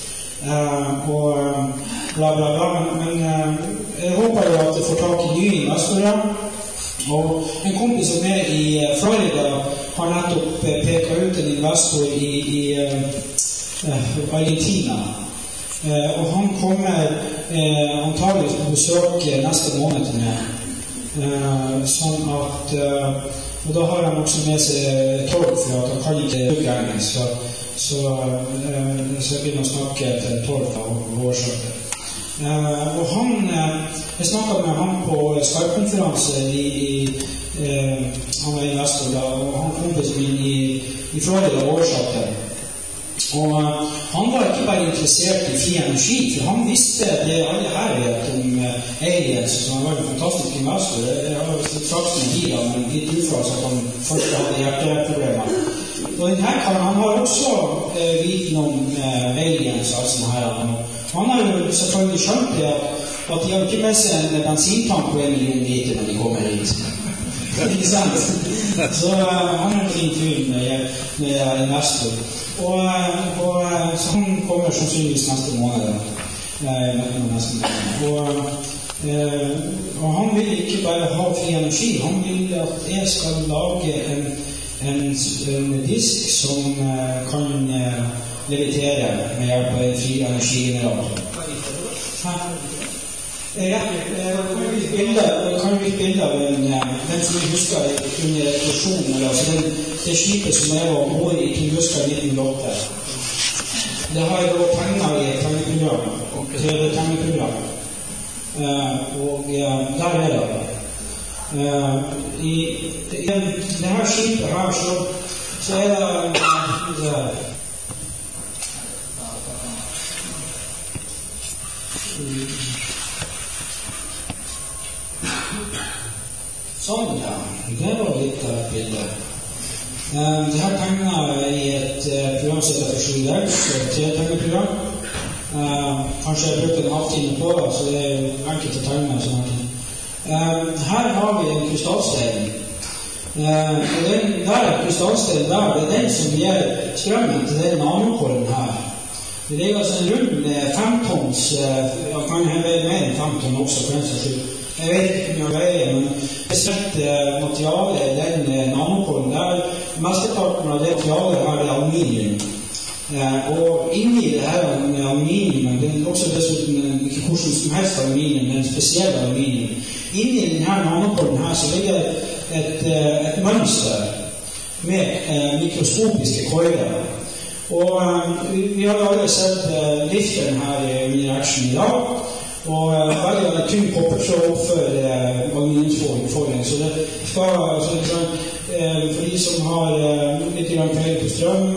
Og bla bla bla, men jeg håper jo at jeg får tak i nye investorer. Og en kompis som er i Florida har nettopp peket ut en investor i Argentina. Og han kommer antagelig på besøk neste måned til meg. Sånn at og da har han også med seg tolk, for at han kan ikke bruke engelsk, så jeg begynner å snakke til tolk av årsaker. Og jeg snakket med han på Skype-konferanse han var investor da, og han kompisen min i Florida oversatte. Og han var ikke bare interessert i fri energi, for han visste det alle her vet om aliens, som han var en fantastisk investor. Jeg har jo sagt med Hira, men litt uflaks at han først hadde hjerteproblemer. Og denne karen, han har også viten om aliens og alt sånt her. Han har jo selvfølgelig skjønt det at de har ikke med seg en bensintank på 1 million liter når de kommer hit. Ikke sant? Så han er på intervju med investor. Og så han kommer sannsynligvis neste måned. Og han vil ikke bare ha fri energi, han vil at jeg skal lage en disk som kan levitere med hjelp av en fri energigenerator. Ja, det kan vi bilde av den som vi husker under eksplosjonen, altså det skipet som er å gå i Tunguska i 1908. Det har jeg da tegnet i et tegneprogram, og der er det. I det her skipet her, så er det Sånn, ja. Det var litt av et bilde. Det her tegnet i et program som heter Forsludex, et tretegneprogram. Kanskje jeg brukte en halvtime på det, så det er enkelt å tegne sånne ting. Her har vi en krystallstein. Og den der krystallsteinen der, det er den som gir strømmen til den nanokollen her. Det er altså en rund 5 tons, kan jeg veie mer enn 5 tonn også, for den som skyld. Jeg vet ikke hvor mye veier, men bestemt materiale i den nanokollen der, mesteparten av det materialet her er aluminium. Og inni det her aluminium, det er også dessuten ikke hvordan som helst aluminium, men en spesiell aluminium. Inni denne nanokollen her så ligger et mønster med mikroskopiske korder. Og vi har alle sett lifteren her under action i dag, og veldig en tynn koppertråd oppfor aluminiumsfolien. Så det skal, for de som har litt feil på strøm,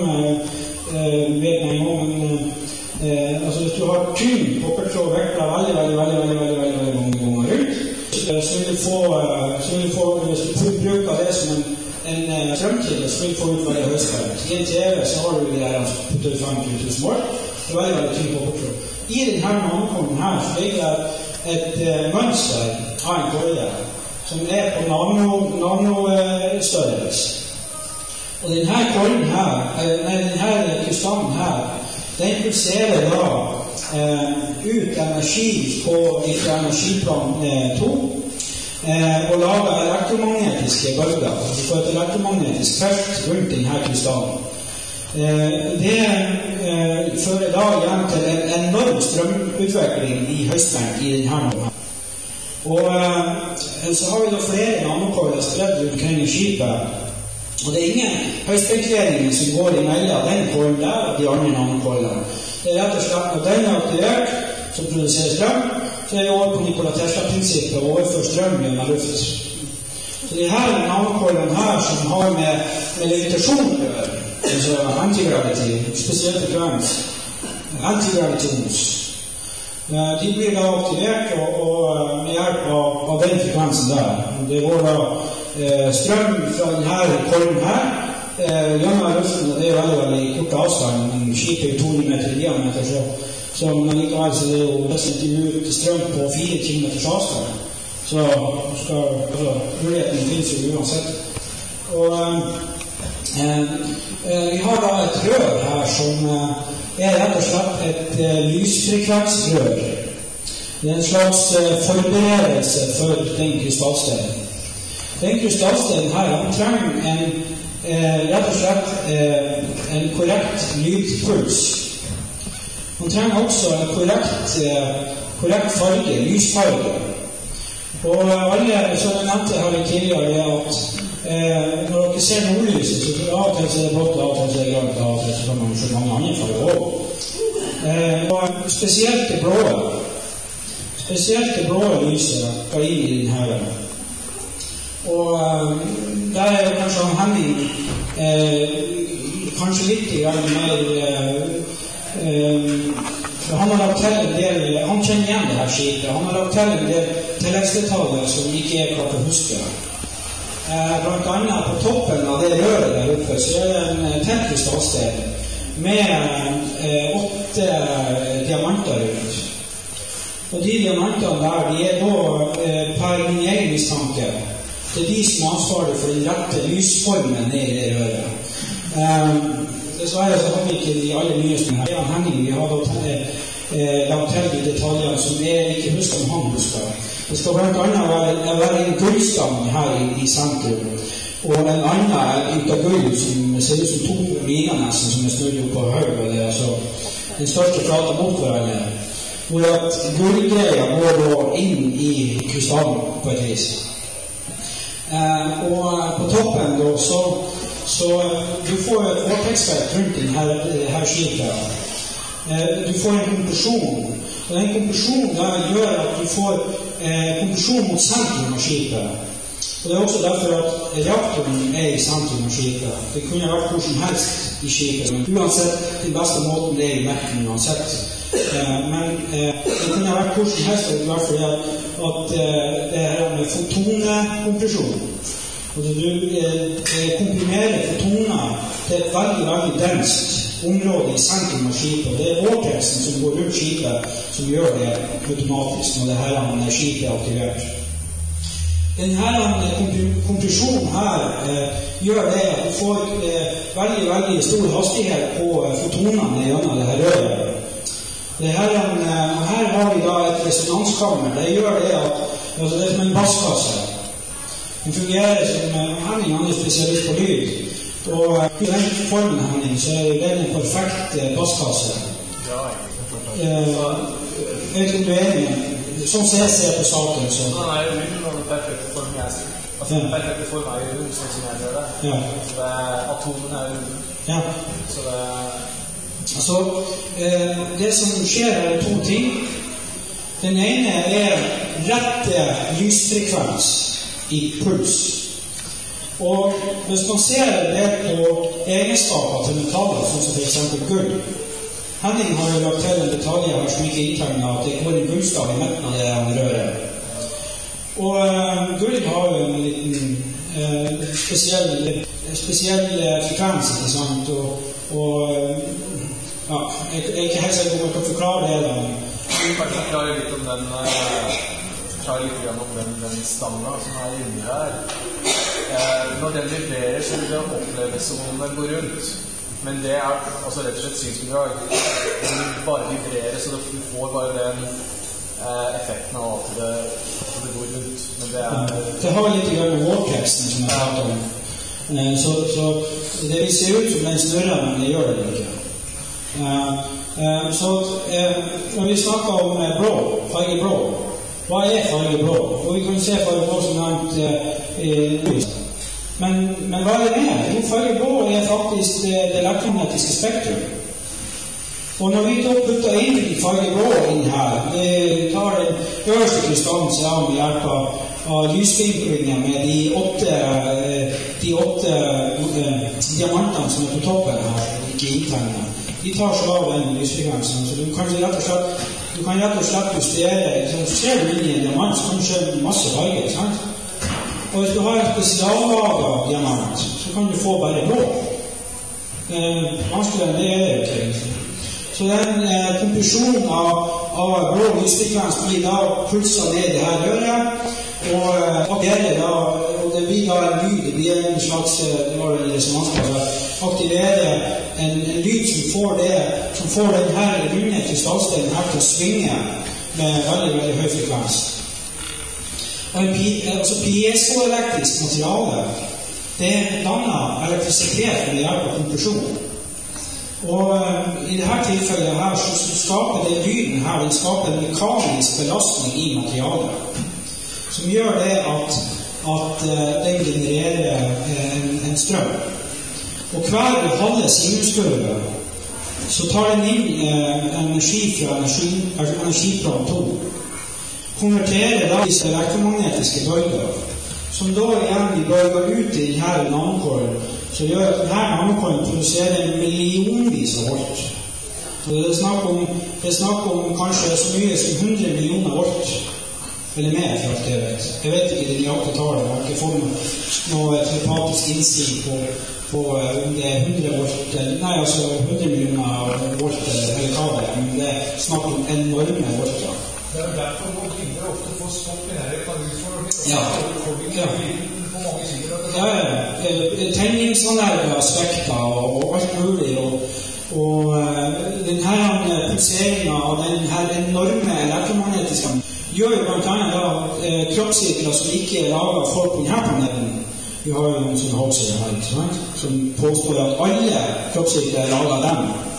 vet meg nå, men hvis du har tynn koppertråd vektla veldig mange ganger rundt, så vil du få, hvis du bruker det som en strømkilde, så vil du få ut veldig høyspent. I en TV så har du det her putter 25 000 mål, det er veldig tynn koppertråd. I denne nanokollen her så ligger et mønster av en kolde som er på nanostørrelse. Og denne kollen her, denne krystallen her, den pulserer da ut energi fra energiplan 2 og lager elektromagnetiske bølger. Du får et elektromagnetisk felt rundt denne krystallen. Det fører da igjen til en enorm strømutvikling i høyspent i denne nanoen. Og så har vi da flere nanokoller spredd rundt omkring i skipet. Og det er ingen høyspentledninger som går imellom den kollen der og de andre nanokollene. Det er rett og slett når den er aktivert, som produserer strøm, så er det over på Nikola Tesla-prinsippet og overfor strøm gjennom luft. Så de her nanokollene her som har med levitasjon å gjøre, altså antigravitiv, spesielt frekvens, antigravitons, de blir da aktivert og med hjelp av den frekvensen der. Det går da strøm fra denne kollen her gjennom luften, og det er veldig kort avstand. Skipet er 200 meter i diameter, men likevel så det er jo nesten ut strøm på 4 kilometers avstand. Så muligheten finnes jo uansett. Og vi har da et rør her som er rett og slett et lysfrekvensrør. Det er en slags forberedelse for den krystallsteinen. Den krystallsteinen her, han trenger rett og slett en korrekt lydpuls. Han trenger også en korrekt farge, lysfarge. Og alle, som jeg nevnte her tidligere, er at når dere ser nordlyset, så av og til så er det blått, av og til så er det grønt, av og til så kan man se mange andre farger også. Og spesielt det blå lyset går inn i denne her. Og der er jo kanskje Henning kanskje litt mer han har lagt til en del, han kjenner igjen det her skipet, han har lagt til en del tilleggsdetaljer som ikke er klart å huske. Blant annet på toppen av det røret der oppe så er det en tennkrystallstein med 8 diamanter rundt. Og de diamantene der, de er da per min egen mistanke. Det er de som er ansvarlige for den rette lysformen ned i det røret. Dessverre så har vi ikke de aller nyeste her. Henning, vi har lagt til de detaljene som jeg ikke husker om han husker. Det skal blant annet være en gullstang her i sentrum, og en annen ut av gull som ser ut som 2 miner nesten, som er snudd opp på høy, og det er altså den største flata mot hverandre, hvor at gullgreia går da inn i krystallen på et vis. Og på toppen da, så du får et vortexfelt rundt denne skipet. Du får en kompresjon, og den kompresjonen der gjør at du får kompresjon mot sentrum av skipet. Og det er også derfor at reaktoren er i sentrum av skipet. Det kunne vært hvor som helst i skipet, men uansett den beste måten det er i merken uansett. Men det kunne ha vært hvor som helst, i hvert fall at det her med fotonekompresjon. Altså du komprimerer fotoner til et veldig, veldig denst område i sentrum av skipet, og det vortexen som går rundt skipet som gjør det automatisk når det her skipet aktivert. Denne kompresjonen her gjør det at du får veldig, veldig stor hastighet på fotonene gjennom det her røret. Her har vi da et resonanskammer. Det gjør det at altså det er som en basskasse. Den fungerer som Henning, han er spesialist på lyd. Og i den formen, Henning, så er det en perfekt basskasse. Ja, jeg tror du er enig. Sånn som jeg ser på saken, så... Den er jo lyden av den perfekte formen jeg ser. Altså den perfekte formen er jo rund, sånn som jeg gjør det. Ja. Så atomene er rund. Ja. Så det... Så det som skjer er to ting. Den ene er rette lysfrekvens i puls. Og hvis man ser det på egenskaper til metaller, sånn som for eksempel gull. Henning har jo lagt til en detalj her som ikke inntegner at det går en gullstav i midten av det røret. Og gull har jo en liten spesiell frekvens, ikke sant? Og ja, jeg er ikke helt sikker om jeg kan forklare det da. Jeg kan kanskje forklare litt om den stanga som er inni her. Når den vibrerer, så vil det oppleves som om den går rundt. Men det er altså rett og slett synsbidrag. Den vil bare vibrere, så du får bare den effekten av at det går rundt. Men det har litt å gjøre med vortexen som jeg prater om. Så det vil se ut som den snurrer, men det gjør det ikke. Så når vi snakker om blå, farge blå, hva er farge blå? Og vi kan se farge blå som nevnt men hva er det? Jo, farge blå er faktisk det elektromagnetiske spektrum. Og når vi da putter inn farge blå inn her, vi tar den øverste krystallen sammen med hjelp av lysvinklinger med de åtte diamantene som er på toppen her, ikke inntegnet. De tar så av den lysfrekvensen, så du kan rett og slett justere. Så ser du inn i en diamant, så kan du se masse farger, sant? Og hvis du har en spesiallaget diamant, så kan du få bare blå. Vanskelig enn det er det ikke. Så den kompresjonen av blå lysfrekvens blir da pulser ned i det her røret, og det blir da en lyd, det blir en slags aktivere en lyd som får den her runde krystallsteinen her til å svinge med veldig, veldig høy frekvens. Og piezoelektrisk materiale, det danner elektrisitet med hjelp av kompresjon. Og i dette tilfellet her så skaper det lyden her, den skaper en mekanisk belastning i materialet, som gjør det at den genererer en strøm. Og hver halve sinuskurve så tar den inn energi fra energiplan 2. Konverterer da disse elektromagnetiske bølger, som da igjen blir bølger ut i denne nanokålen, så gjør at denne nanokålen produserer millionvis av volt. Så det er snakk om kanskje så mye som 100 millioner volt, eller mer for alt jeg vet. Jeg vet ikke det nøyaktige tallet, jeg har ikke fått noe telepatisk innsikt på om det er 100 volt, nei, altså 100 millioner volt eller hva det er, men det er snakk om enorme volter. Det er derfor må kvinner ofte få stopp i nærheten av husforholdet. Ja. Tenningsanlegget spekter og alt mulig, og denne pulseringen av denne enorme elektromagnetiske gjør jo blant annet kroppssirkler som ikke er laget for på denne planeten. Vi har jo noen sånne hoaxer her, ikke sant? Som påstår at alle kroppssirkler er laget av dem.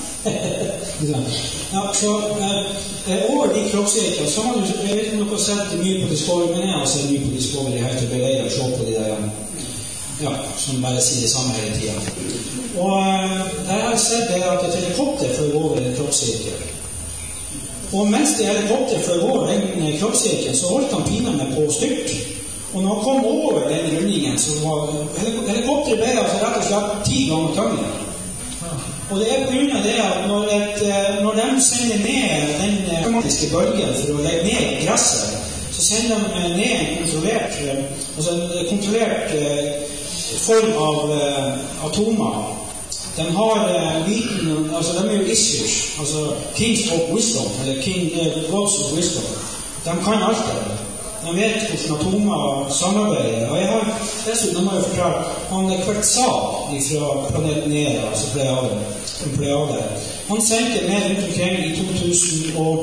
Ja, så over de kroppssirkler så har du, jeg vet ikke om dere har sett mye på Discovery, men jeg har sett mye på Discovery helt til beleier å se på de der, ja, som bare sier det samme hele tiden. Og der har jeg sett det at et helikopter fløy over en kroppssirkel. Og mens det helikopter fløy over den kroppssirkelen, så holdt han pinene på styrt. Og når han kom over den rundingen, så var helikopteret ble altså rett og slett 10 ganger tyngre. Og det på grunn av det at når de sender ned den automatiske bølgen for å legge ned gresset, så sender de ned en kontrollert form av atomer. De har viten, de jo issues, Kings of Wisdom, eller Gods of Wisdom. De kan alt det. De vet hvordan atomer samarbeider. Og jeg har dessuten forklart han Quetzal fra planeten Nera, Pleiade. Han sendte med rundt omkring i 2000 og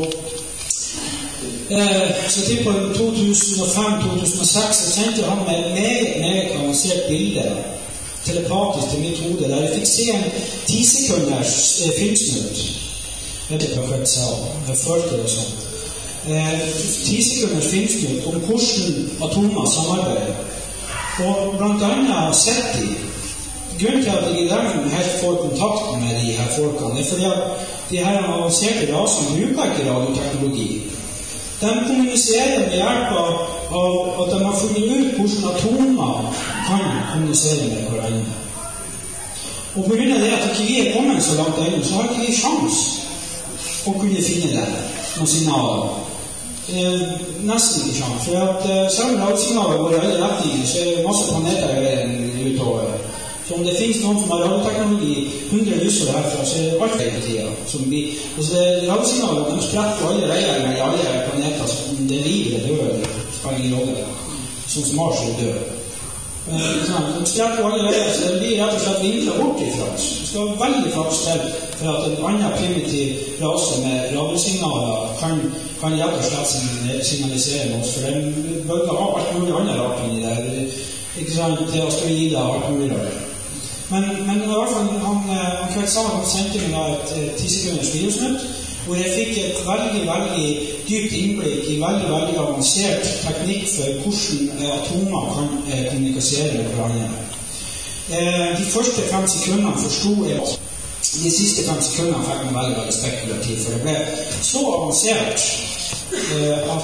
så til på 2005-2006 så sendte han med et meget avansert bilde telepatisk til mitt hode, der jeg fikk se en 10 sekunders filmsnutt. Vet du hva Quetzal? Jeg følte det sånn. 10 sekunders filmsnutt om hvordan atomer samarbeider. Og blant annet SETI. Grunnen til at jeg i dem helt får kontakt med de her folkene, er fordi at de her avanserte rasene bruker ikke radioteknologi. De kommuniserer med hjelp av at de har funnet ut hvordan atomer kan kommunisere med hverandre. Og på grunn av det at ikke vi er kommet så langt ennå, så har ikke vi sjans å kunne finne det, noen signaler. Nesten ikke sjans, for at selv om radiosignaler går i alle retninger, så er det masse planeter i verden utover. Så om det finnes noen som har radioteknologi 100 lysår herfra, så er det alt hele tiden. Radiosignaler, de spretter på alle veier med alle planeter, så det er livet, det dør, det skal ingen logge det. Sånn som Mars er død. De spretter på alle veier, så det blir rett og slett vinklet bort ifra oss. Det skal veldig faktisk til for at en annen primitiv rase med radiosignaler kan rett og slett signalisere med oss, for den bøker av alt mulig annet rart inni der. Ikke sant, det er asteroider og alt mulig rart. Men i hvert fall, han Quetzal sendte meg et 10 sekunders videosnutt, hvor jeg fikk et veldig dypt innblikk i veldig avansert teknikk for hvordan atomer kan kommunikasere med hverandre. De første 5 sekundene forstod jeg. De siste 5 sekundene fikk meg veldig spekulativ, for det ble så avansert at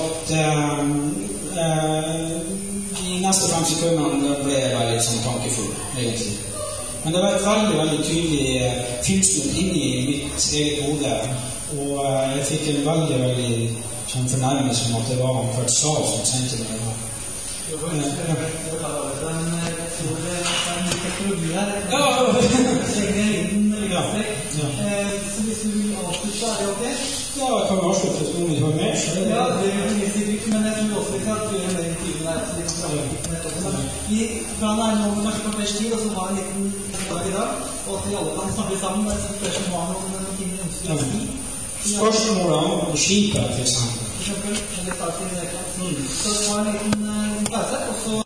de neste 5 sekundene ble jeg veldig sånn tankefull, egentlig. Men det var et veldig tydelig filmsnutt inni mitt eget hode, og jeg fikk en veldig sånn fornærmelse om at det var han Quetzal som sendte meg det. Jeg får ikke den teknologi her. Ja, legger en liten liggestrek. Så hvis du vil avslutte, er det ok? Ja, jeg kan avslutte hvis noen vil ha mer. Ja, det er mye sikkert, men jeg tror også vi kan gjøre mer i tiden der. Vi kan være noen kanskje på flere tid, og så ha en liten dag i dag, og at vi alle kan snakke sammen. Det er spørsmål om noen ting vi ønsker å si. Spørsmålet om skipet, for eksempel. For eksempel, eller starten i det. Så det var en liten pause, og så